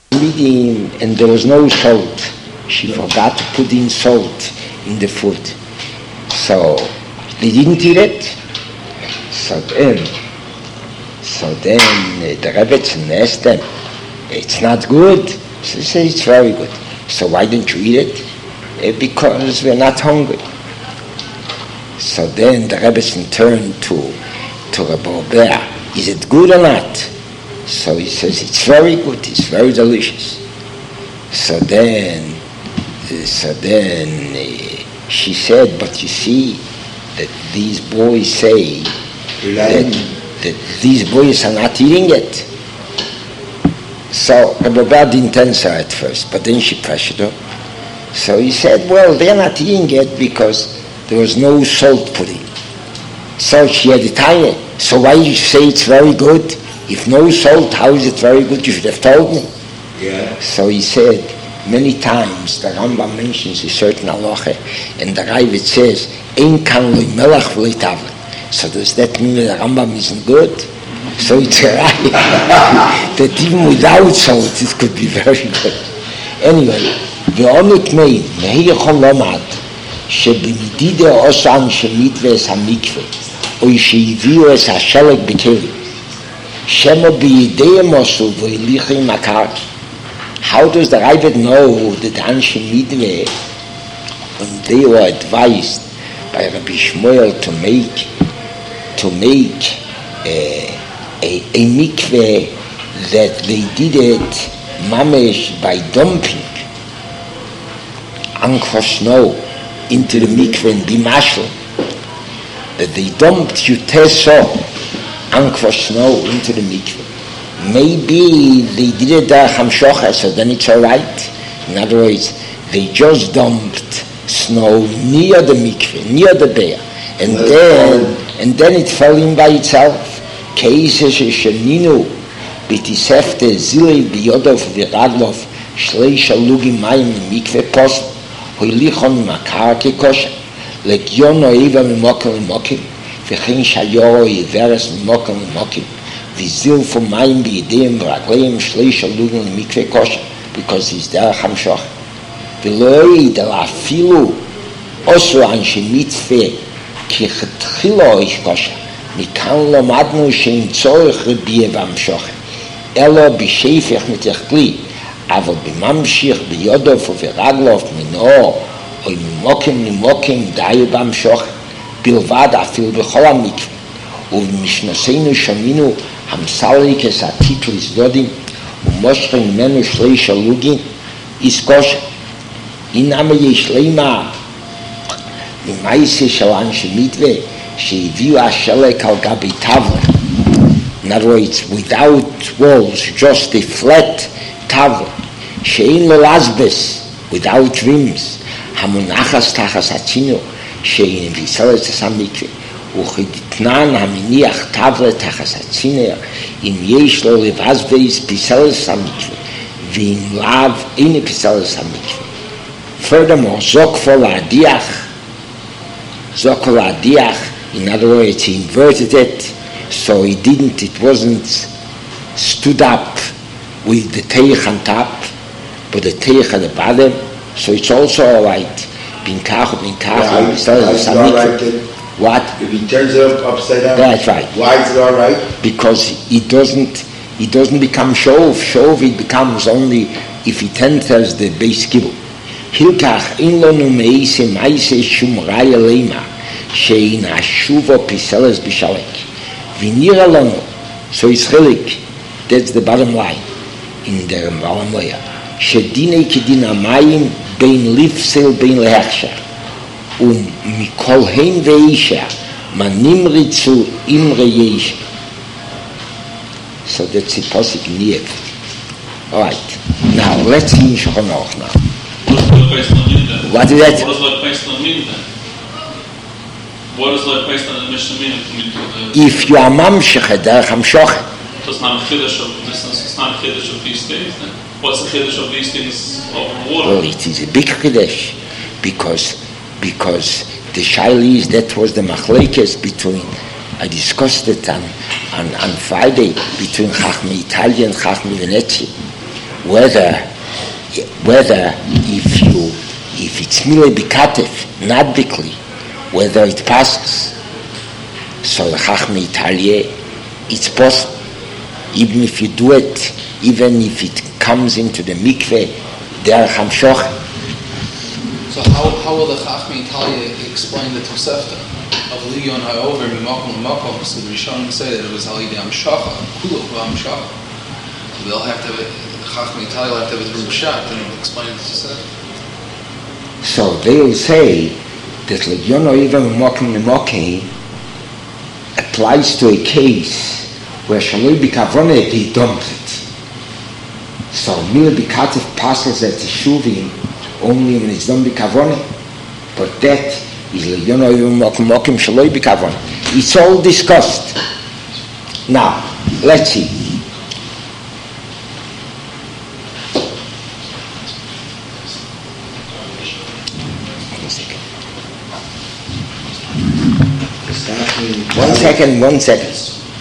Meeting, and there was no salt. She forgot to put in salt in the food. So they didn't eat it. So then the Rebbetzin asked them, it's not good. So they said, it's very good. So why don't you eat it? Because we're not hungry. So then the Rebbetzin turned to Rabbi Bear, is it good or not? So he says, it's very good, it's very delicious. So then she said, but you see that these boys say that these boys are not eating it. So Rabbi Bear didn't answer at first, but then she pressured her. So he said, well, they're not eating it because there was no salt put in. So she had a tiny. So why you say it's very good? If no salt, how is it very good? You should have told me. Yeah. So he said, many times the Rambam mentions a certain halacha, and the Ravid says, Ein kan lo melach v'lo tavle. So does that mean that the Rambam isn't good? So it's right that even without salt it could be very good. Anyway, v'omet mein, mehiyachon lomad, שבמדידה עושה אנשי מיטווה המקווה, או שהביאו את השלג בכלים. Shemo b'yideyim osu v'ilichim makar. How does the Ravid know that Anshe Midveh, when they were advised by Rabbi Shmuel to make a mikveh, that they did it mamesh by dumping anchor snow into the mikveh and bimashal, that they dumped yuteso anchor snow into the mikveh. Maybe they did it hamshocha, so then it's all right. In other words, they just dumped snow near the mikveh, near the bear, and then it fell in by itself. Keises sheninu b'tisefte zilei biyodov v'raglov shleisha lugim mayim mikveh post hoilichon makar kekosha legiono eva mimokim mimokim v'chein shayo iveres mimokim mimokim v'zil for mayim b'yideyim v'ragleim shleisha lugim mikveh kosha, because he's there hamshoch v'loi delafilu osu anshe mitzveh ki chetchilo ish kosha מכאן למדנו שאין צורך רביע והמשוכן, אלא בשפך מתחכלי, אבל בממשיך ביודוף וברגלוף מנור, או ממוקים למוקים די בהמשוכן, בלבד אפילו בכל המקווה. ובמשנסינו שמינו המסליקס עתיק לסדודים, ומושכים ממנו שלי שלוגין, איסקושה. אינמה יש לימה, ממייסה של אנשי מיטווה, שהביאו השלק על גבי טבלה. In other words, without walls, just a flat טבלה, שאין לו לסבס, without rims, המונחס תחס הצינו, שאין ויסלס המקווה, וכדתנן המניח טבלה תחס הצינר, אם יש לו לבסבס פיסלס המקווה, ואם לאו אין פיסלס המקווה. Furthermore, זוקו להדיח, in other words, he inverted it, so it wasn't stood up with the teich on top, but the teich at the bottom, so it's also all right. Binkachu, what? If he turns it upside down? That's right. Why is it all right? Because it doesn't become shov. Shov, it becomes only if it enters the base kibble. Hilkach, in lo nu meise shum raya leima, שאין השובו פיסלס בשלק ונראה לנו, so it's chilik, that's the bottom line in the bottom layer, שדיני כדין המים בין לפסל בין להכשר ומכל הן ואישה מה נמריצו אמרי יש. So that's the posik Niev. Alright, now let's see in Shulchan Aruch now. What is that? What does like based on mean then? What is like based on the Mishnah meaning? If you are mamshech derech hamshoch, it's not a chiddush of this. It's not a chiddush of these things. Then what's the chiddush of these things over water? Well, it is a big chiddush because the shaila is that was the machlekes between. I discussed it on Friday between Chachmei Italia and Chachmei Venezia. whether if it's Mile Bikatif, not Bikli, whether it passes. So Chachmei Italia, it's possible. Even if you do it, even if it comes into the mikveh, Derech Hamshoch. So how will the Chachmei Italia explain the Tosefta of Liyon Ha'over Mimakom L'makom? So the Rishonim say that it was Halidei Hamshacha, Kulot Hamshacha. So they'll have to have it, the Chachmei Italia will have to have it through Pshat, and it'll explain the Tosefta. So they'll say that Liyon Ha'over Mimakom L'makom applies to a case where Shaloi B'Kavoneh they dumped it. So Mile B'Katif passes at the Shuvim only when it's done B'Kavoneh. But that is Liyon Ha'over Mimakom Shaloi B'Kavoneh. It's all discussed. Now, let's see. One second.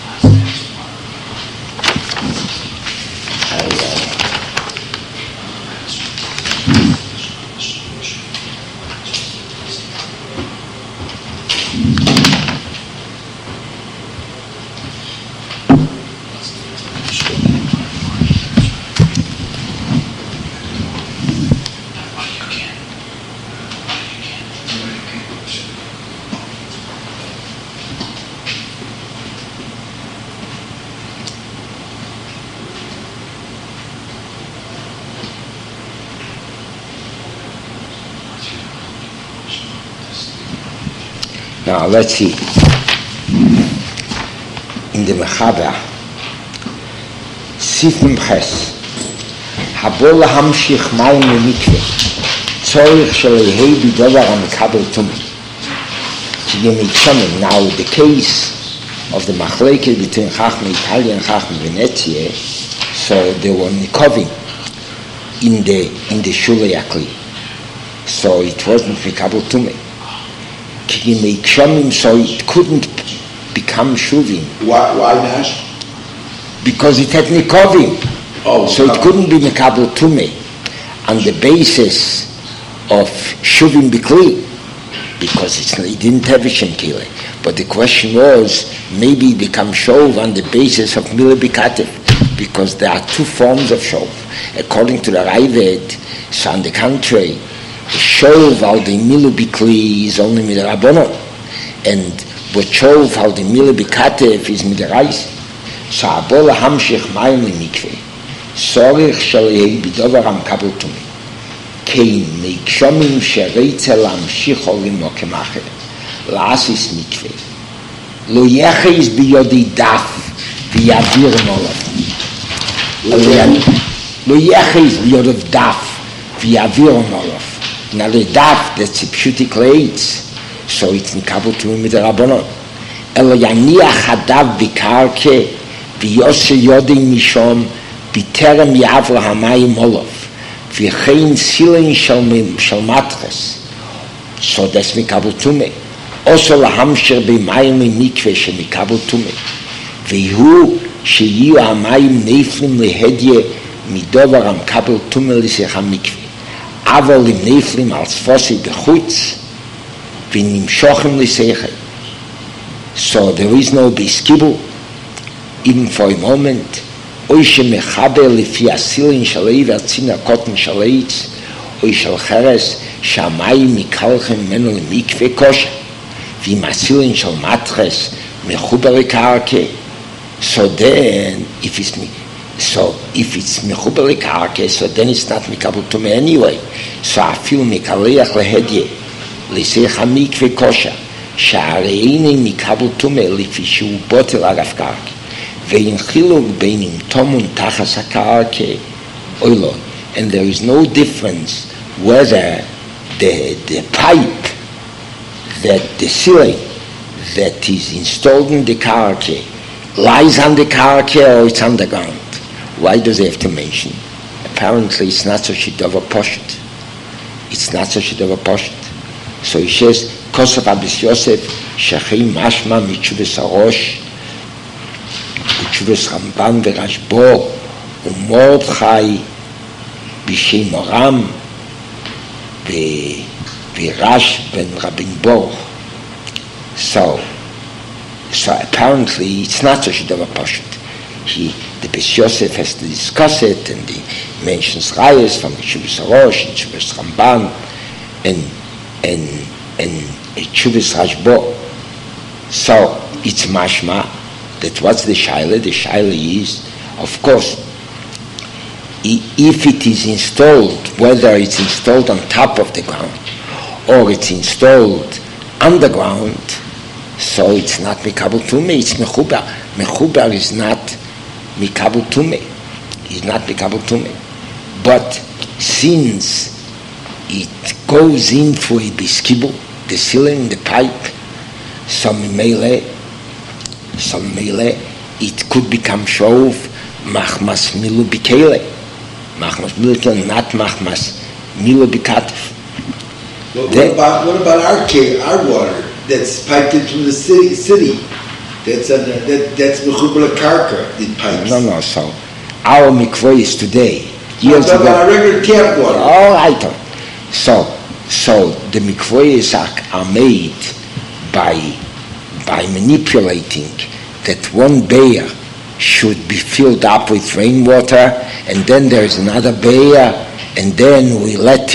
Now let's see. In the Mechaber, Sif Memches, Habol Hamshich Mayim Lemikveh, Tzorich Shalehei B'Dovar HaMekabel Tumah. Now the case of the Machlekes between Chachmei Italia and Chachmei Venezia, so they were Nikovim in the Shulei Akli. So it wasn't Mekabel Tumah. So it couldn't become Shuvim. Why not? Because it had Nikovim. So it couldn't be Mekabel Tumah on the basis of Shuvim Bikli, because it didn't have a Shem Kile. But the question was, maybe it become Shov on the basis of Mile Bikatif, because there are two forms of Shov. According to the Raavad, so on the contrary, Shov al the Mile Bikli is only Midrabanon, and what Shov al the Mile Bikatif is Midrais. So Abol Hamshich Mayim Lemikveh, Sorich Shalei B'Dovar HaMekabel Tumah, Kein Meikshomim Shereitze Lamshich Olim Mokem Acher, La'asis Mikveh, Lo Yechiz B'Yodei Daf V'Yavir Nolav. Lo Yechiz B'Yodei Daf V'Yavir Nolav. Now the daf, that's a pshutik leitz, so it's Mekabel Tumah with the Rabbanon. Elo yaniach hadav b'karke v'yoshe yodei mishom b'terem yavro hamayim olov v'chein silein shel matches. So that's Mekabel Tumah. Also lahamsher b'mayim mikveh she Mekabel Tumah. V'hu sheyiu hamayim neiflim lehedye midovar HaMekabel Tumah l'sech hamikveh. אבל אם נפלים על ספוסי בחוץ ונמשוכם לסייכל. So there is no biskibul, even for a moment. אוי שמחבר לפי הסילין שלי והצין הקוטן שליץ, אוי של חרס שהמים מקלחם ממנו למקווה קושה, ועם הסילין של מטרס מחובר לקרקע. So then, if it's mechuber lekarke, so then it's not Mekabel Tumah anyway. So I feel mekaleach lehedye leseich hamikveh kosher שהרי Mekabel Tumah לפי שהוא בוטל אגף קרקע ואין חילוק בין אם תומון תחס הקרקע או לא. And there is no difference whether the pipe, that the ceiling that is installed in the karke lies on the karke or it's underground. Why does he have to mention? Apparently it's not so shidova poshet. It's not so shidova poshet. So he says, Kosov Abis Yosef, Shechim Mashma Mitzvus Arosh, Mitzvus Ramban Verashbo, Umordchai בשם אורם וראש ben Rabin Boch. So apparently it's not such a דבר פשוט. The Beis Yosef has to discuss it, and he mentions Rayas from the Shuvas Rosh and Shuvas Ramban and Shuvas Rashbo. So it's mashma that what's the shaila? The shaila is, of course, if it is installed, whether it's installed on top of the ground or it's installed underground, so it's not mikabel tumei, it's mechubar. Mechubar is not mikabel tumei. It's not mikabel tumei. But since it goes in through a biskibul, the ceiling, the pipe, some meile, it could become shov machmas milu bikele. Machmas milu, not machmas milu bikatif. What about our water that's piped in from the city? That's mechubal karka, the pipes. No. So our mikvahs today, years ago. About our regular tap water. All right. So the mikvahs are made by manipulating that one bear should be filled up with rainwater, and then there is another bear, and then we let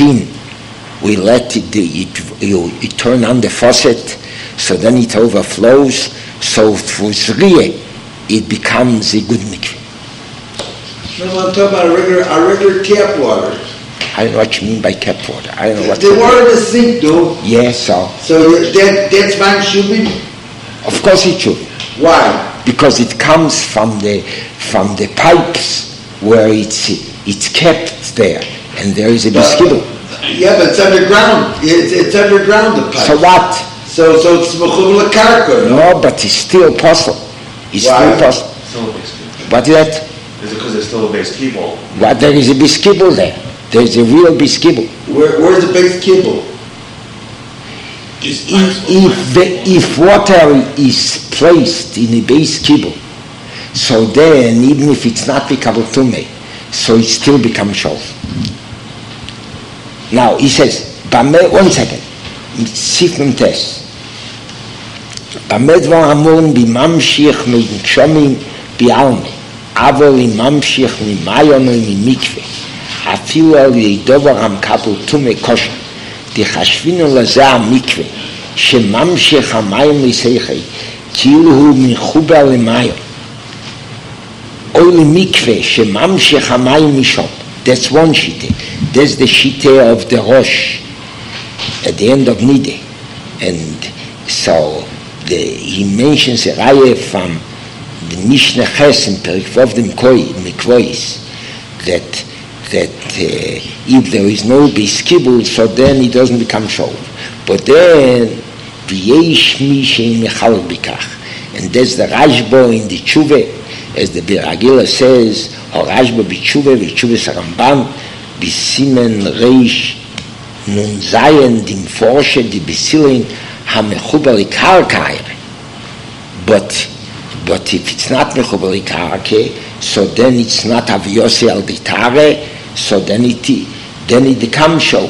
it turn on the faucet, so then it overflows, so through Zriye it becomes a good mikveh. No, I'm talking about our regular tap water. I don't know what you mean by tap water. I don't know what the water in the sink, though. Yes, so that's fine, should be. Of course it should. Why? Because it comes from the pipes where it's kept there, and there is a biskibul. Yeah, but it's underground. It's underground, the pipe. So what? So it's mechubal karka, no? No, but it's still possible. It's Why? still possible. Still a biskibul. What is that? Is it because there's still a biskibul? What? There is a biskibul there. There is a real biskibul. Where's the base kibble? If water is placed in a base kibble, so then even if it's not mikabel tumei, so it still becomes shov. Now he says, one second, Sif Mem Tes. Bamedvar Amun b'mamshich me'nshomim b'almi, avol imamshich mi'mayon u'mimikve, afilu al yidovar hamkabel tumei kosher. תחשבינו לזה המקווה שממשיך המים לסייכי כאילו הוא מחובר למים או למקווה שממשיך המים משום. That's one shite. That's the shite of the Rosh at the end of Nide. And so he mentions a raya from the Mishnah Ches in Perikvov the Mikvois that if there is no biskibul, so then it doesn't become shov. But then v'yesh mi shein mechal bikach, and that's the Rashbo in the Tshuva, as the Biragila says, or Rashbo b'Tshuva Saramban b'simen reish nun zayin dim forshe di b'silin ha-mechubar likarka. But if it's not mechubar likarka, so then it's not aviyose al ditare. So then it becomes shov.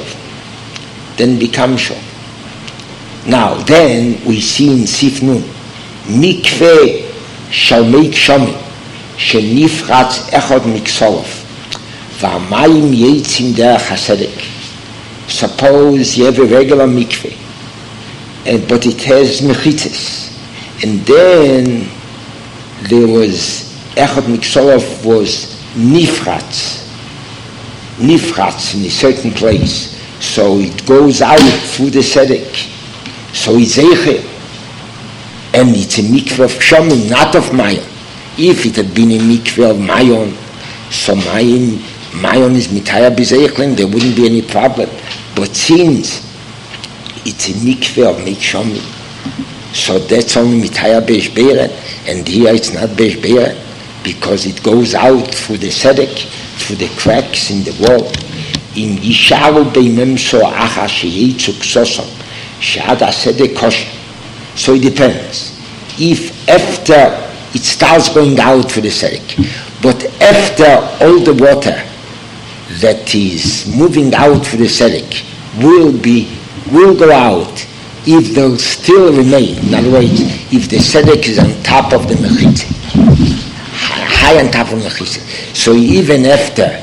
Now then we see in Sif Nun, mikveh shall make shomim, shenifratz echad miksolov, v'amayim yeitzim derech hasedek. Suppose you have a regular mikveh, but it has mechitzes, and then there was echad miksolov was nifratz in a certain place, so it goes out through the sedek, so it's eicher, and it's a mikveh of shomim, not of mayon. If it had been a mikveh of mayon, so mayon is mitaya b'zeichlin, there wouldn't be any problem. But since it's a mikveh of make shomim, so that's only mitaya b'esh beiren, and here it's not b'esh beiren, because it goes out through the sedek, through the cracks in the wall. Im yisharu beimem so acha sheyitzuk sosom she'ad hasedek kosher. So it depends. If after it starts going out through the sedek, but after all the water that is moving out for the tzedek will go out if they'll still remain. In other words, if the tzedek is on top of the mechitza, high on top of the mechitza. So even after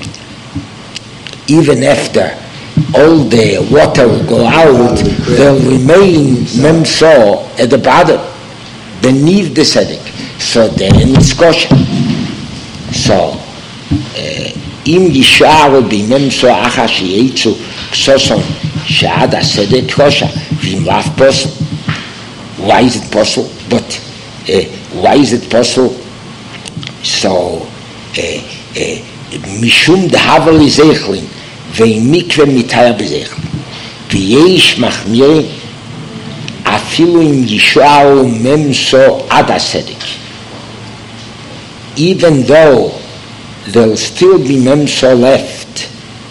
all the water will go out, they'll remain memso at the bottom, beneath the tzedek. So then it's kosher. So, אם יישארו בממסו אחר שייצאו כסוסון שעד הסדק כושר, ואם לאו פוסל, why is it possible? But why is it possible? So, משום דהבה לזכלין, ואם מקווה מתאר בזכלין, ויש מחמירים, אפילו אם יישארו ממסו עד הסדק. Even though there'll still be memso left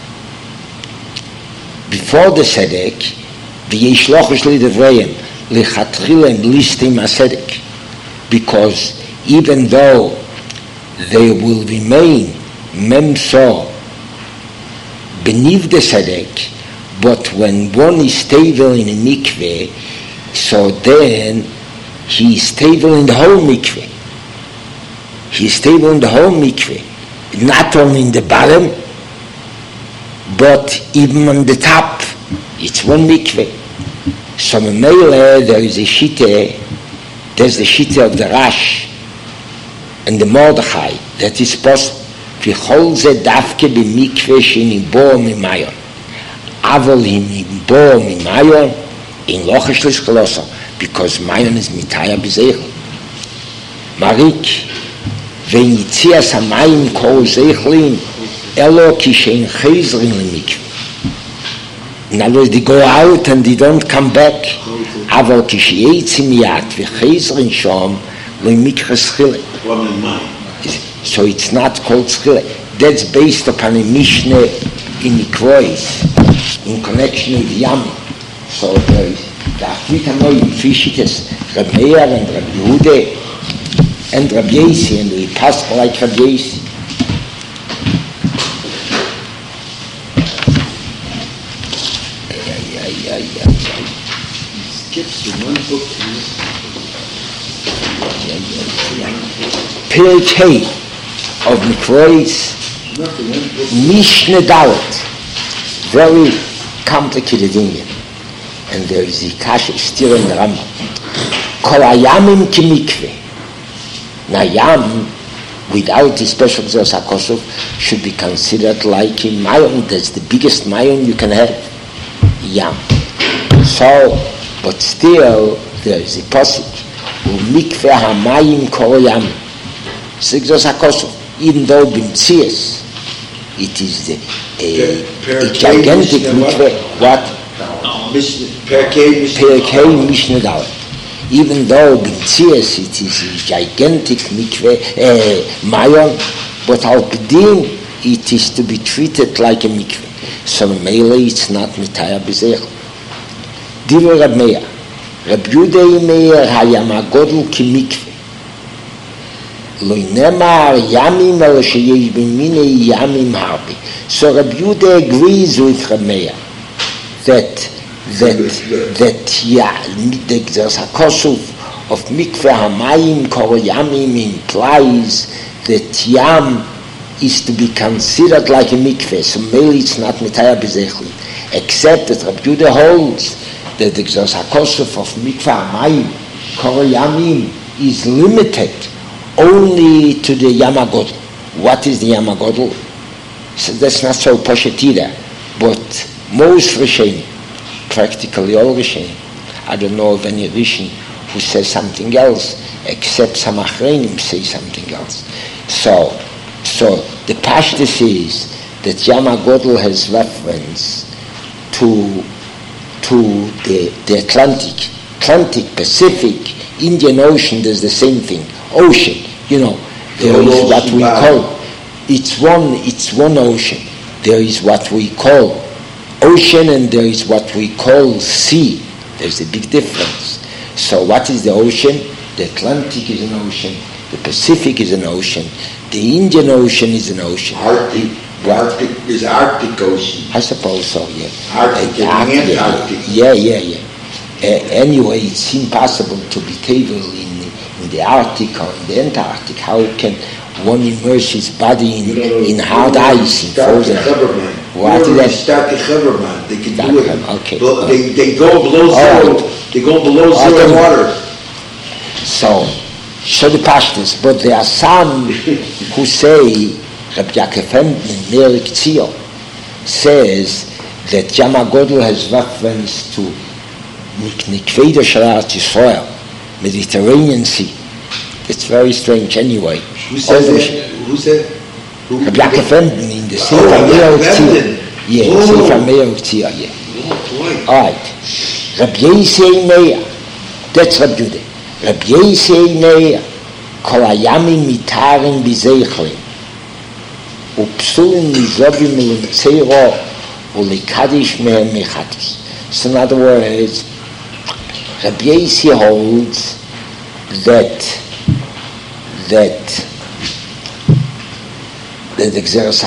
before the tzedek, v'yishlochish lidevreim lichatchilem listim asedek, because even though they will remain memso beneath the tzedek, but when one is stable in a mikveh, so then he is stable in the whole mikveh. He is stable in the whole mikveh, not only in the bottom, but even on the top. It's one mikveh. So Memele, there is a shittah, there's the shittah of the Rash and the Mordechai, that is possible. V'chol ze davke b'mikveh shenibo mimayon. Avol hinibo mimayon, in lochish l'shkolosa, because mayon is mitaya b'zeichel. Marik, וניציאס המים כל זכלין אלו כשאין חזרים למקווה. In other words, they go out and they don't come back. אבל כשיצאים מיד וחזרים שם למקווה שחילה. So it's not called schile. That's based upon a Mishnah in Mikrois in connection with Yami. So there is the Afrika Noy Fishites, Reb Meir and Reb Yehuda and Rabbi Yossi, and we pass like Rabbi Yossi. Skips from one book to Perek Hey of Mikrois, Mishnah Dalet, very complicated Indian, and there is the Kasha still in the Rambam. Kol hayamim kimikveh. Now, yam, without the special Gzeras HaKosov, should be considered like a mayon. That's the biggest mayon you can have, yam. So, but still, there is a posik, u'mikveh hamayim kol yam. It's the Gzeras HaKosov. Even though b'mtzias, it is a gigantic mikveh. What? Perkei Mishnah Dalet. Even though b'mtzias it is a gigantic mikveh, mayon, but al pidin it is to be treated like a mikveh. So mele it's not mitaya b'zech. Divrei Reb Meir, Reb Yehuda Meir hayam hagodol kimikveh. Lo nemar yamim el sheyesh b'minei yamim harbi. So Reb Yehuda agrees with Reb Meir that the Gzeras HaKosov of Mikveh Hamayim Kol Yamim implies that Yam is to be considered like a mikveh, so maybe it's not Mitaya B'Zechli, except that Rabbi Yehuda holds that the Gzeras HaKosov of Mikveh Hamayim Kol Yamim is limited only to the Yam HaGodol. What is the Yam HaGodol? So that's not so poshet either, but most Rishonim, practically all Rishonim, I don't know of any Rishon who says something else, except some Achreinim say something else. So the Pashtus is that Yam HaGodol has reference to the Atlantic, Pacific, Indian Ocean. There's the same thing. Ocean, there is what we call. It's one ocean. There is what we call ocean, and there is what we call sea. There's a big difference. So what is the ocean? The Atlantic is an ocean, the Pacific is an ocean, the Indian Ocean is an ocean, There's Arctic Ocean. I suppose so, yeah. Arctic and Antarctic. Yeah. Anyway, it's impossible to be table in the Arctic or in the Antarctic. How can one immerse his body in hard ice, in frozen? What is that? Start the Chaverman. They can do it. Okay. They go below zero. Right. They go below zero water. So the pastors, but there are some who say, Rabbi Yaakov Emden, Meir Tzio, says that Yam HaGodel has reference to Nikveda Shalat Yisrael, Mediterranean Sea. It's very strange anyway. Who says that? Who said? Rabbi Yaakov Emden in the Sefer Meir Tzio. Yeah, Sefer Meir Tzio, yeah. Oh, boy. All right. Rabbi Yisei Meir, that's Rabbi Yehuda. Rabbi Yisei Meir, Kol Hayamim Mitarim B'Zeichlim, Upsulim Mizobim L'Mtzeiro U'Likadish Mehem Mechatis. So in other words, Rabbi Yisei holds that the Gzeras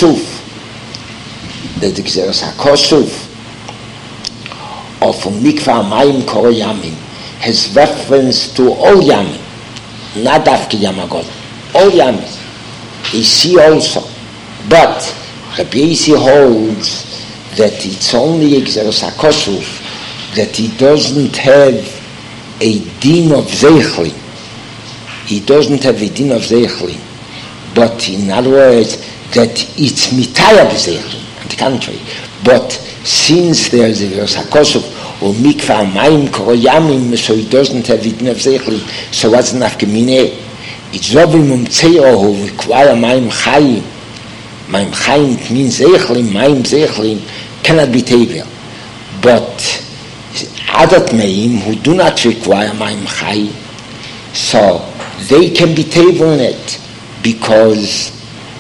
HaKosuf of Mikvah Mayim Kol Yamim has reference to all Yamim, not after Yam HaGodel, all Yamim. He see also, but Rabbi Yisei holds that it's only Gzeras HaKosuf that he doesn't have a din of Zeichlim. He doesn't have a din of Zeichlim, but in other words, that it's Mitaya B'Zeichlim, on the contrary. But since there's a Gzeras HaKosuf, or Mikvah Mayim Kol Yamim, so he doesn't have a din of Zeichlim, so what's the nafkamine? It's Zobim Umtzeiro who require Mayim Chayim. Mayim Chayim means Zeichlim, Mayim Zeichlim cannot be Tevel. But Adat Mayim who do not require Mayim Chayim, so they can be Tevel in it because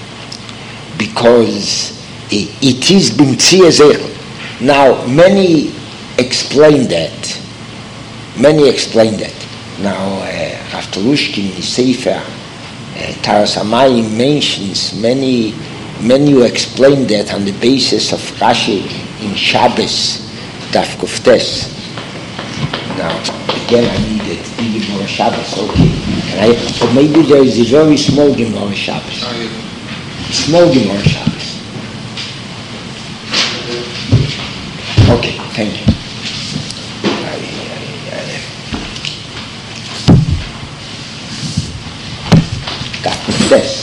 it is B'mtzia Zeichlim. Now, many explain that. Now, Rav Telushkin in his Sefer Taras HaMayim mentions many who explain that on the basis of Rashi in Shabbos, Daf Kuftes. Now, again, I need it. Gemara Shabbos, okay. But maybe there is a very small Gemara Shabbos. Small Gemara Shabbos. Okay, thank you. Yes.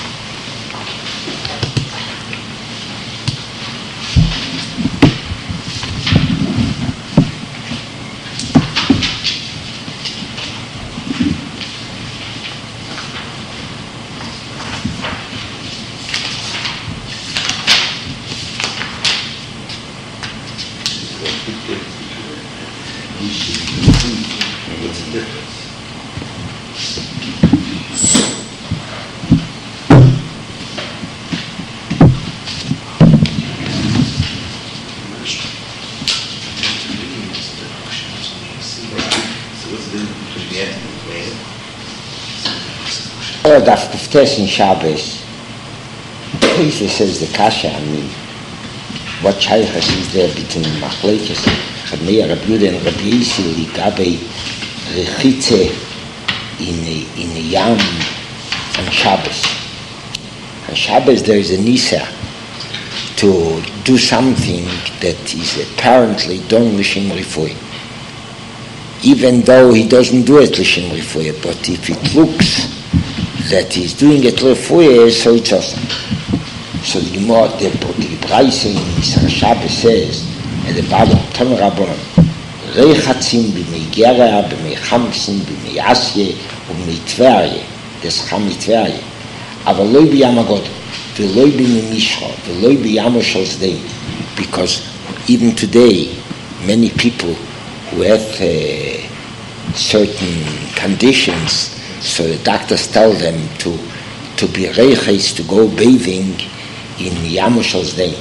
Daf Kuftes in Shabbos, he says the Kasha, what Shaychus is there between Machlekes, Rabbi Meir, Rabbi Yehuda, and Rabbi Yisrael, Ligabe Rechitze in a Yam on Shabbos. On Shabbos there is a Nisa to do something that is apparently done L'Shem Rifui. Even though he doesn't do it L'Shem Rifui, but if it looks that he's doing it Rifui, so it's awesome. So the Gemara, the Braise in Yisrael Shabbos says at the bottom, Tam Rabbanon, Rei Chatzim b'mei Gera, b'mei Chamsin, b'mei Asye, b'mei Tverye, des Cham Tverye, aber loi b'Yam HaGodel, v'loi b'mei Mishcha, v'loi b'Yam HaShozdei, because even today, many people who have certain conditions, so the doctors tell them to be reiches, to go bathing in Yam HaShozdei.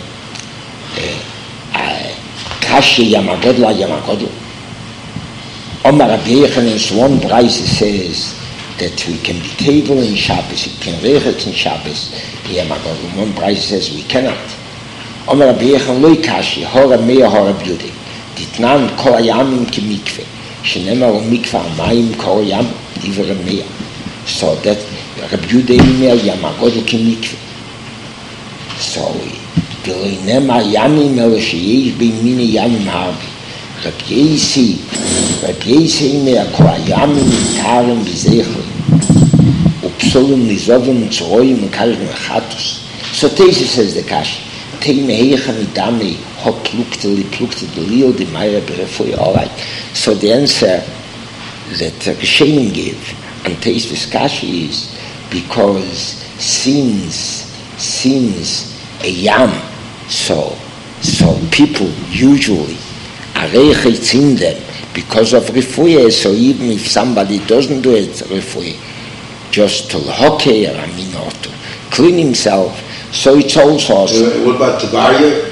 Kashi Yam HaGodel, Yam HaGodel. Omar Rabbi Yechonen's one Braise says that we can be table in Shabbos, it can reichet in Shabbos. Yeah, my God, one price says we cannot. Omer Rabbi Yechon lo ikashi, hora mea hora b'yudei. Ditnan kol hayamim ki mikveh. Shenemar mikveh hamayim kol hayam divrei mea. So that Rabbi Yudei Omer Yam HaGodol ki mikveh. So, ולא נאמר ימים אלא שיש בימיני ימים הרבה. רבי יסי אומר, כל הימים נתארים בזכר, ופסולים נזובים וצרועים וקרש מחטוס. So Tese says the Kash, Teime heicha midame, ho plukte delil, di meire berefui, all right. So the answer that Rishonim give, and Tese's Kash is, because since a yam, so people usually are reichet in them because of refuah. So even if somebody doesn't do it refuah, just to hockey or or to clean himself, so it's also. What about Tabaria?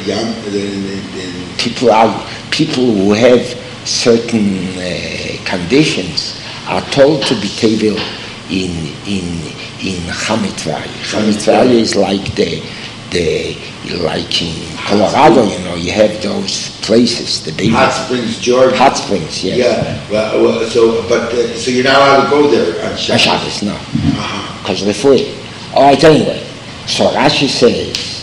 People who have certain conditions are told to be table in Chametvaria. Chametvaria is like like in Colorado, you have those places, the big Hot Springs, Georgia. Hot Springs, yes. Yeah. So you're not allowed to go there on Shabbos. Shabbos, no, because refuah. All right, anyway. So Rashi says.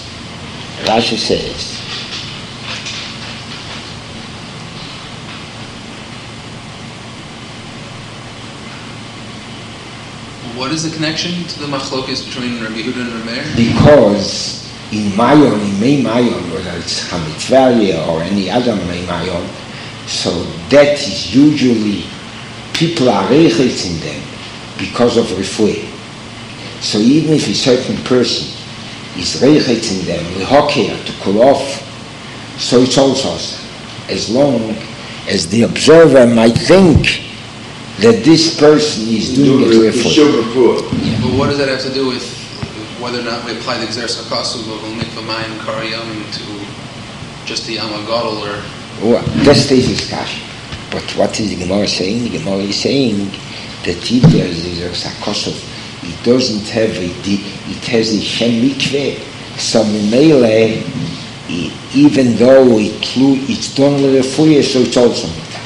What is the connection to the machlokes between Rabbi Yehuda and Rabbi Meir? Because in May Mayon, whether it's Chametvaria or any other May Mayon, so that is usually, people are reichet in them because of refuah. So even if a certain person is reichet in them, lehoker, to cool off, so it's also as long as the observer might think that this person is doing it refuah. But what does that have to do with whether or not we apply the Gzeres HaKasuv of Mikvah Mayim Karayam to just the Yam HaGadol or... Well, that's Tesis Kash. But what is the Gemara saying? The Gemara is saying that if there is Gzeres HaKasuv, it doesn't have it has a Shem Mikveh. So Mimele, even though it's done with refuah, so it's also Mikveh.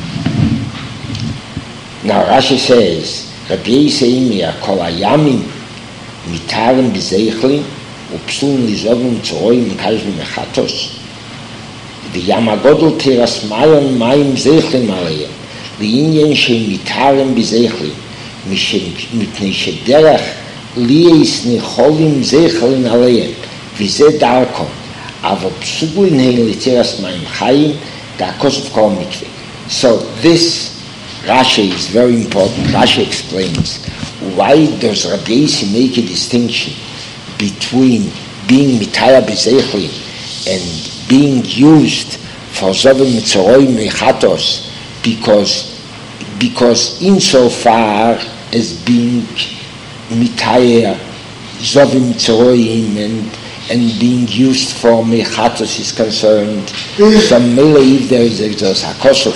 Now Rashi says, Rabbi Yisrael kol hayamim mitarim b'zeichlin upsulin lizovim tzoroim karshim mechatos v'yam hagodol tiras mayon mayim zeichlin aleihem v'inyen shemitarim b'zeichlin mipnei shederach liyis necholim zeichlin aleihem v'zeh darkon avo psulin hein litiras mayim chayim da'kosov kol mikveh. So this Rashi is very important. Rashi explains why does Rabbi Yissi make a distinction between being mitaya b'zeichli and being used for zovim mitzoroim mechatos, because insofar as being mitaya zovim mitzoroim and being used for mechatos is concerned, so maybe if there is a hakosov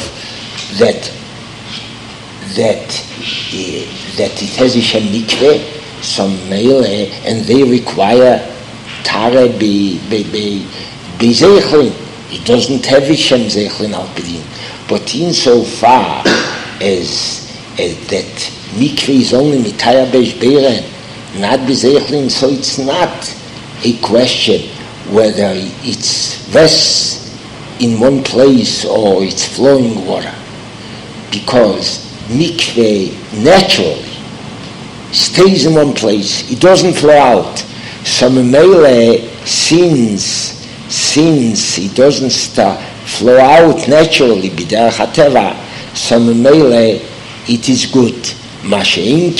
that it has a Shem Mikveh, some male, and they require Tare Zeichlin. It doesn't have a Shem Zeichlin al Pedin. But insofar as that Mikveh is only Mitaya Beish Beiren, not Bezeichlin, so it's not a question whether it's rests in one place or it's flowing water. Because mikveh naturally stays in one place, it doesn't flow out. So Mimele, since it doesn't flow out naturally, b'derech hateva, so Mimele, it is good. Mashein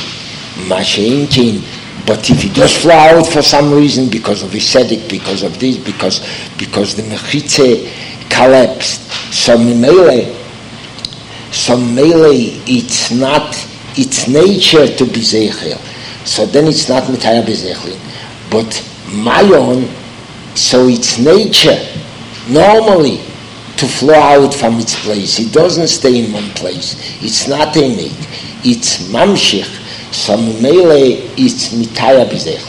kein, but if it does flow out for some reason, because of Isedik, because of this, because the mechitze collapsed, so Mimele, it's not its nature to be zeichel. So then it's not mitaya bezechlin. But mayon, so its nature normally to flow out from its place. It doesn't stay in one place. It's not innate. it's mamshich, so mele it's mitaya bezech.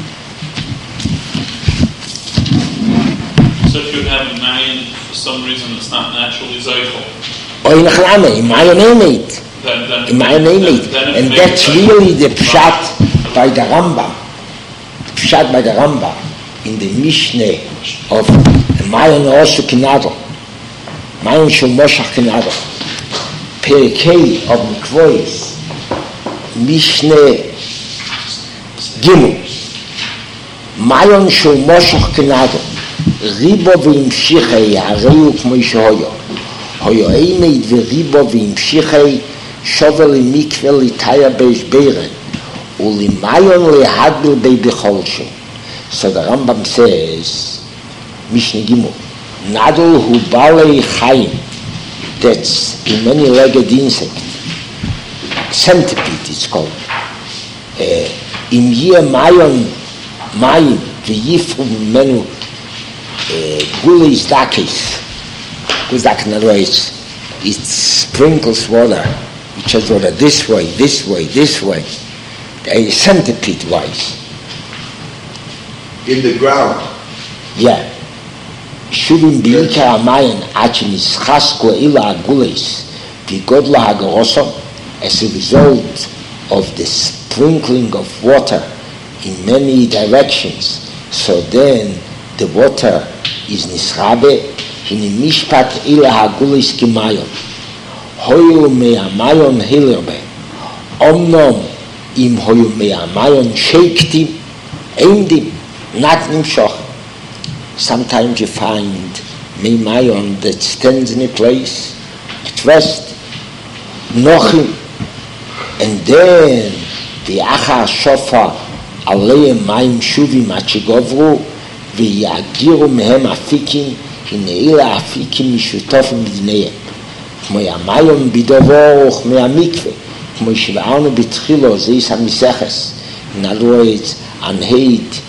So if you have a mayan, for some reason it's not naturally zeichel, Oy nachlame, in my name it. then In my name it. then And that's really the pshat by the Rambam. Pshat by the Rambam in the Mishneh of Mayan Oshu Kinado. Mayan Shul Moshach Kinado. Perikei of Mikvois. Mishneh Gimel. Mayan Shul Moshach Kinado. Ribo v'imshichei hareu k'moi shehoyo. Hoyo eimeid v'ribo v'imshichei shovel mikve litaya beish beiren ulimayon lehadbil bei bicholshu. So the Rambam says, Mishneh Gimel, Nadol hu balei chayim, that's a many-legged insect, centipede it's called. Im yeh mayon mayim v'yifru menu gulis dakis. Gulis dakis, in other words, it sprinkles water. It says water this way, this way, this way. A centipede-wise. In the ground. Yeah. Shuvim bi'ikar ha'mayim ad shenischasku ila hagulis v'godla ha'goroso, as a result of the sprinkling of water in many directions. So then the water is nisrabe hine mishpat ila hagulis kimayon. Hoyu me'amayon hilirbe. Omnom im hoyu me'amayon sheiktim eindim. Not nimshoch. Sometimes you find me'amayon that stands in a place at rest, nochim, and then the achar shofar aleim mayim shuvim achigovru v'yagiru mehem afikim hineila afikim mishutofim b'dneihem כמו המים בדבוך מהמקווה, כמו שבאנו בתחילו, זה יש המסכס. In other words, Anheit,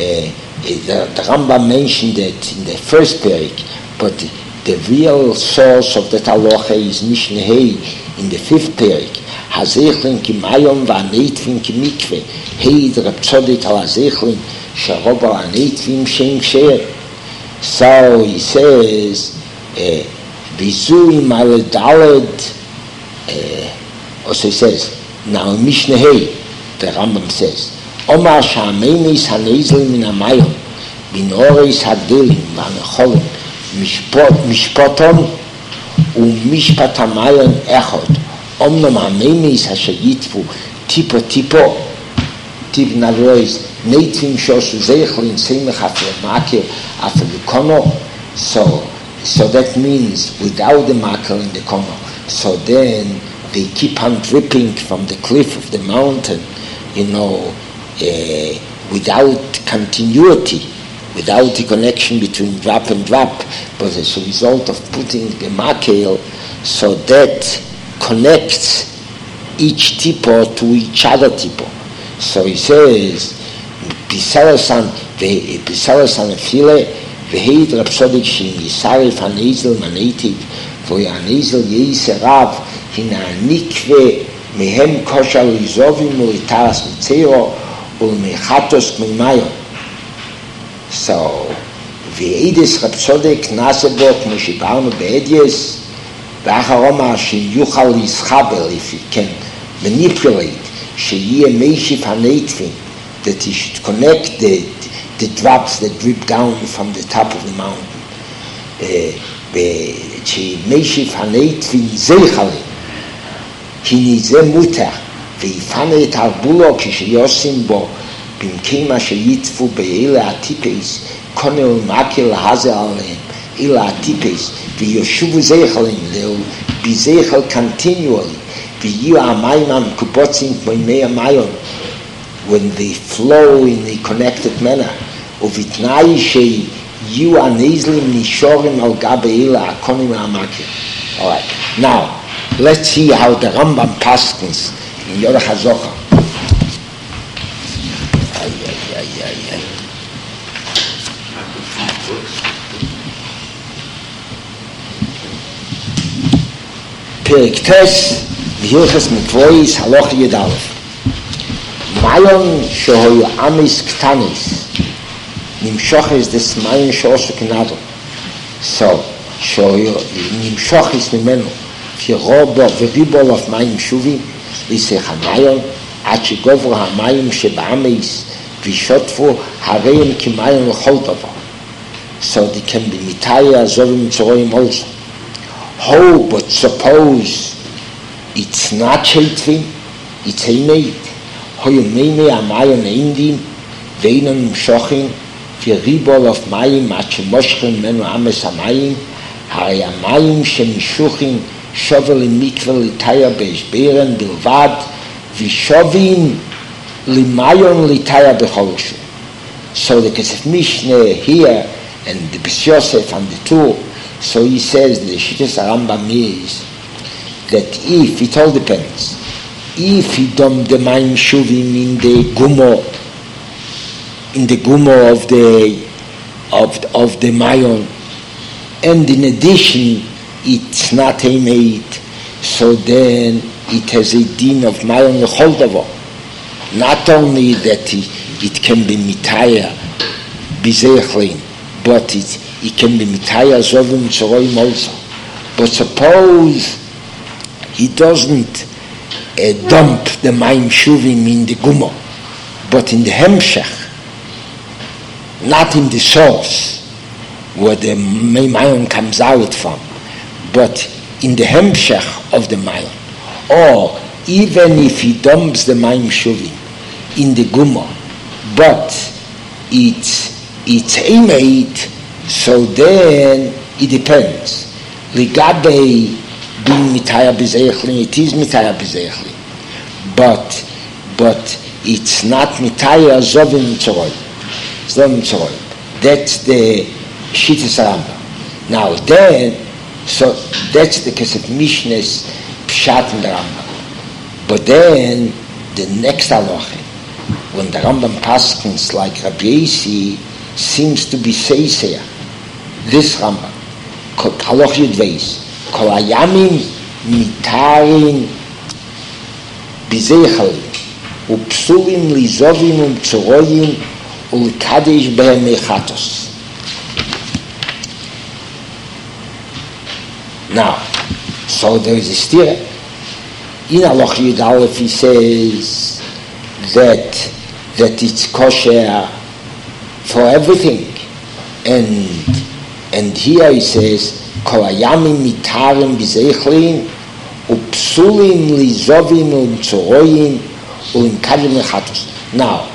the Rambam mentioned it in the first parak, but the real source of the halacha is Mishneh in the fifth parak. Hazechlin ki mayom v'aneitrim ki mikve, heid Reb Tzodek al hazechlin, sheroba aneitrim shem ksher. So he says, V'zuim al daled, also he says, now Mishneh, the Rambam says, Omar sha'ameinis hanezlim min hamayom, bin oreis hagdilim v'anecholim, mishpoton u'mishpat hamayon echot, omnom hameinis asher yitvu tipo, tip in other words, neitvim shoshu zeichlin seimech after makir after the kono, so that means without the makel in the kono. So then they keep on dripping from the cliff of the mountain, without continuity, without the connection between drop and drop, but as a result of putting the makel, so that connects each tipo to each other tipo. So he says, Pisarasan File, Veheid Reb Tzodek Shin Yisarif Hanezel Manetiv, for Hanezel Yeiserav, Hina Nikve, Mehem Kosha Lizovim Uritaras Mitzero, Ulmechatos Kmeimayon. So, Veheidis Reb Tzodek Nasebo, Kmoshibarno Be'edyes, V'acharoma Shin Yuchal Yischabel, if he can manipulate, Sheyeh Meishif Hanetvim, that he should connect the drops that drip down from the top of the mountain. Meishif Hanetvim Zeichale, Kinize Muter, Ve'ifane et Arbulo, Kisheyosim Bo, Bimkeim Asher Yitvu Be'ele Atipes, Kone U'makel Haze Aleim, Ila Atipes, Ve'yoshuvu Zeichalim, they'll be Zeichal continually, when they flow in a connected manner. Alright, now let's see how the Rambam paskins in Yoreh HaZohar. Perek Tes בהלכס מקבויס הלוך יד' מיון שהיו עמיס קטניס נמשוכס דס מיון שעושו כנדו שהיו נמשוכס ממנו כרובו וריבו אף מים שובים ליסך המיון עד שגוברו המים שבעמיס ושוטפו הריהם כמיון לכל דבר so they can be mitaya zovim tzoroim also. Oh, but suppose it's not shaitvim, it's eineit. Hoyu meime amayon eindim, veinon mshochin, viribol of mayim, ache moshchen menu ames amayim, hari amayim shemishuchin, shovel in mikvel litaya beishberen bilvad, vishovin limayon litaya becholoshu. So the Kesef Mishneh here, and the Bes Yosef and the two, so he says the Shittas Rambam is that if, it all depends, if he dom the Mayim Shuvim in the Gumo of the Mayon, and in addition it's not a made, so then it has a din of Mayon Lecholdavo. Not only that it can be mitaya bizechlin, but it can be mitaya zovim tzoroim also. But suppose he doesn't dump the mayim shuvim in the gumo, but in the hemshech, not in the source where the mayon comes out from, but in the hemshech of the mayon. Or even if he dumps the mayim shuvim in the gumo, but it's emate, so then it depends. Ligabe being mitaya bezechlin, it is mitaya bezechlin, but it's not mitaya zovim tzoroim. That's the Shittas Rambam. Now then, so that's the Kesef Mishneh's pshat in the Rambam. But then the next halacha, when the Rambam paskins like Rabbi Yossi, seems to be seiseya. This Rambam, haloch yudveis, kol hayamim mitarin bizeichalim, upsulim lizovim tzoroyim ulkadesh behem mechatos. Now, so there is a stira. In haloch yud aleph he says that it's kosher for everything, and here he says kol hayamim mitarim bizeichlin upsulim lizovim u'tzoroyim u'imkadim mechatos. Now,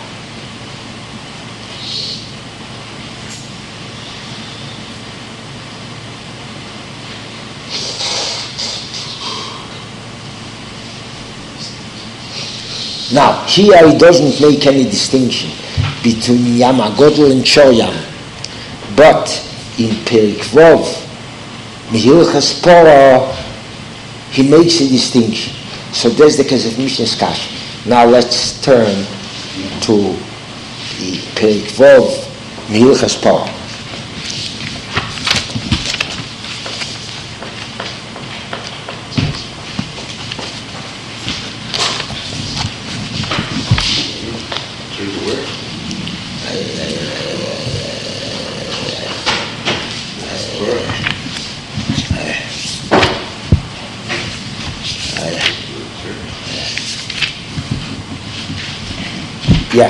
here he doesn't make any distinction between Yam HaGodel and Shor Yam. But in Perik Vov, Mihilchas Pora, he makes a distinction. So there's the case of Mishneh's Kash. Now let's turn to Perik Vov, Mihilchas Pora. Yeah.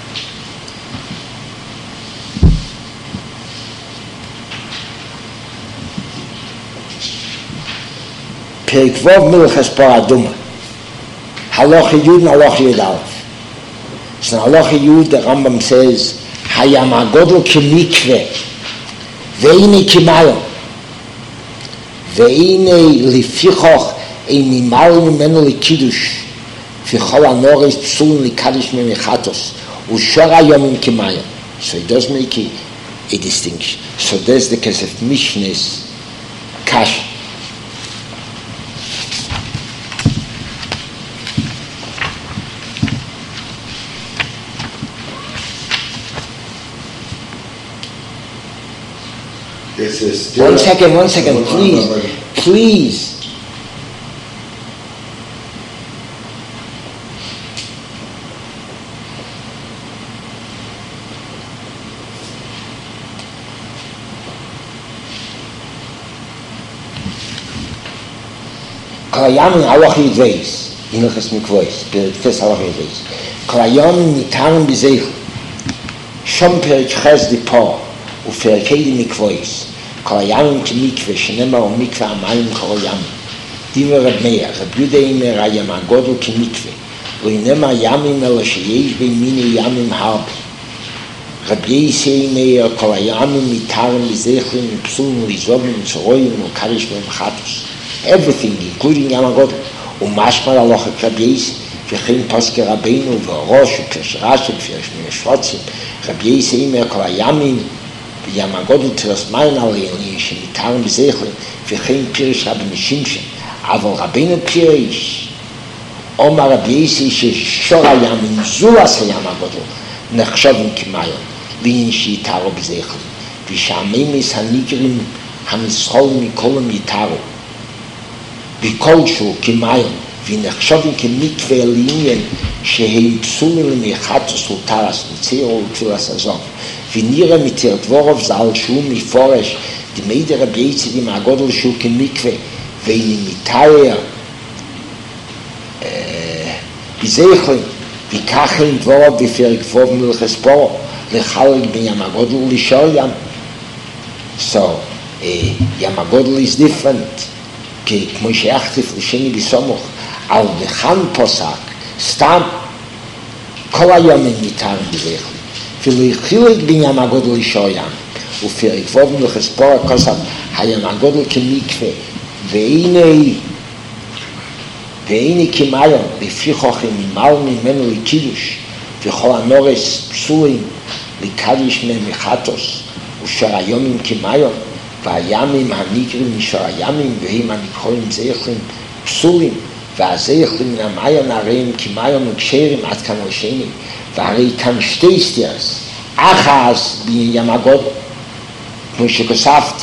Perik Vov Milchas Pora Aduma. Halacha Yud and Halacha Yud Aleph. So in Halacha Yud the Rambam says Hayam HaGodel Kimikve Ve'ine Kimayom Ve'ine Lifichoch Ein Mimal Mimenu Likidush Fichol HaNores Psulin Likadish Memichatos Ushor HaYomim Kimayom. So he does make a distinction. So there's the case of Mishneh's Kash. One second, please. Kolayam Alach Yidveis, Inachas Mikvois, Periktes Alach Yidveis. Kolayam Nitarim Bezeichel, Shom Perik Ches Di Po, Uferikei Di Mikvois, Kolayam Ki Mikve, Shenema O Mikve Amayim Kolayam. Diva Reb Meir, Reb Yudei Mer Hayam HaGodol Ki Mikve, Loinema Yamim Ela Sheyesh Beimini Yamim Harbi. Rabbi Yisei Meir Kolayamim Mitarim Bezeichlim Psulim Lizobim Tzoroyim Ukarish Memchatus. Everything, including Yam HaGodol. Umashmar Alochak Rabbi Yisei V'chein Poske Rabbeinu V'orosh V'kesh Rashi V'chesh Meshvotzim Rabbi Yisei Meir Kolayamim Yam HaGodol Tiras Mayin Alein Shemitarim Bezeichlim V'chein Pirish Rabbi Mishimshem Avol Rabbeinu Pirish Omar Rabbi Yisei Sheshor Hayamim Zulas Yam HaGodol נחשבים כמיון, ואין שיתארו בזכם, ושהמימס הנגרים הנסחול מכולם יתארו, וכלשהו כמיון, ונחשבים כמקווה לעניין שהם פסולים למחתוס וטרס, מציר ולתפילס הזוב, ונראה מתיר דבורוב זל שהוא מפורש, דמי דרבי יצדים הגודל שהוא כמקווה, ואין מתאר בזכם, וכך אין דבורוב בפרק ווב מלכס פורו, לחלק בין ים הגודל לשאר ים. So, ים הגודל is different, כי כמו שאכתף לשני בסומוך, על לכאן פוסק, סתם, כל היומים ניתן בזכם, ולחלק בין ים הגודל לשאר ים, ופרק ווב מלכס פורו כוסף, הים הגודל כמקווה, והנה כמיון, לפי חוכם ממעל ממנו לקידוש, וכל הנורס פסולים לקדיש ממחתוס, ושר היומים כמיון, והימים הנגרים משור הימים, והם הנקחוים זכרים פסולים, והזכרים מן המיון הריהם כמיון וקשרים עד כאן לשני, והרי כאן שתי סתירס, אחז בים הגודל, כמו שכוספתי,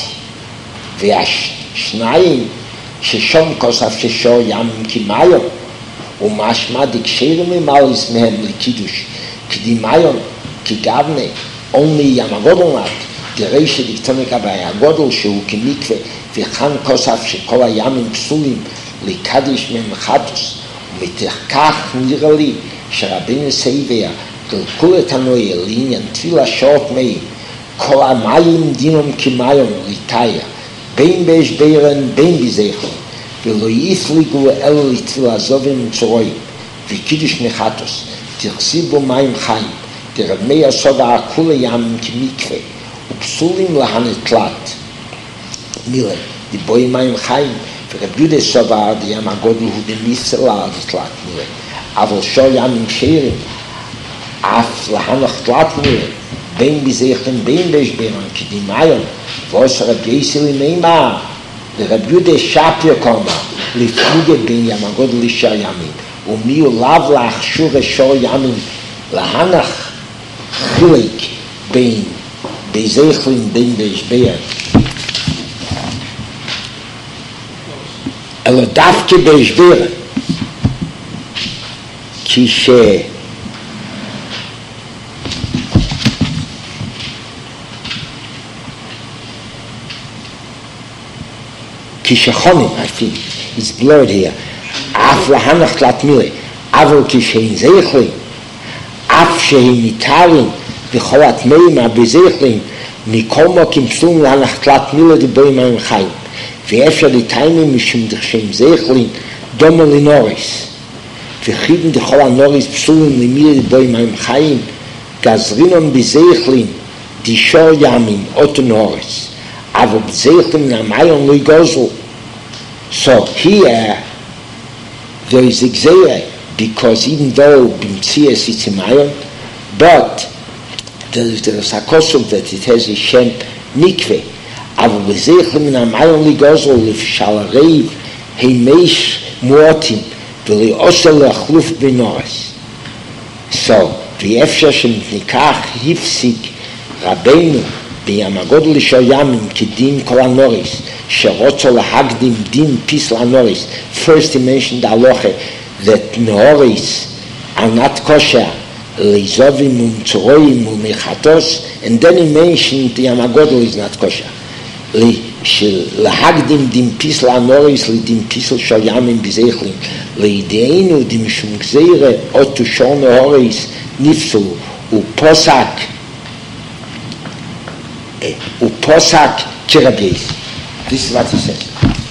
והשניים, ששום כוסף ששור ימים כמיון, ומשמע דקשרים ממלס מהם לקידוש, כדמיון, כגבנה, only ים הגודל נת, דרי שדקתונק הבעיה הגודל שהוא כמקווה, וכאן כוסף שכל הימים פסולים לקדיש ממחתוס, ומתכך נראה לי שרבינו סייביה גלקול את הנויה לעניין תפילה שעות מים, כל המים דינום כמיון ליטאיה, בין באש בירן בין בזכם, ולא יפליגו אלו לתפילה זובים צרויים, וקידוש מחתוס, תרסי בו מים חיים, דרמי הסובה כול הימים כמקווה, ופסולים להנתלת. מילה, דיבוי מים חיים, ורב יהודה סובה דים הגודל הוא דמיסלה לתלת מילה, אבל שור ימים שרים, אף להנתלת מילה, בין בזכם בין באש בירן כדמיון, ועוש רב יסי למימה, ורב יהודה שפיר קומה, לפלוגת בין ים הגודל לשאר ימים, ומי הוא לאו להכשור שור ימים, להנך חילק בין בזכם בין באש בירן. אלא דווקא באש בירן, כשחונים, I think, it's blurred here, אף להנך תלת מילה, אבל כשהם זכלים, אף שהם ניתרים, וכל התמאים הבזכלים, מכל מוקים פסולים להנך תלת מילה דיבוי מים חיים, ואפשר לתיימים משום דחשם זכלים, דומה לנורס, וחידן דכל הנורס פסולים למילה דיבוי מים חיים, גזרינם בזכלים, דישור ימים, אותו נורס, אבל בזכלים נמיון לא יגוזלו. So here there is exera, because even though b'mtzias it's a mayon, but there is a kosov that it has a shem mikve. אבל בזכלים נמיון לא יגוזלו לפשל הרעיב הימש מועטים ולעושה להחלוף בנורס. So ואפשר שניקח הפסיק רבנו בים הגודל לשאר ימים כדין כל הנורס שרוצו להקדים דין פיס לנורס. First he mentioned the halacha that nores are not kosher leizovim umtzoroim umechatos, and then he mentioned the ים הגודל is not kosher. שלהקדים דים פיסל הנוריס לדים פיסל של ימים בזכלים לידיענו דים שום גזירה אותו שון הוריס נפסו ופוסק כרבייס. This is what he says.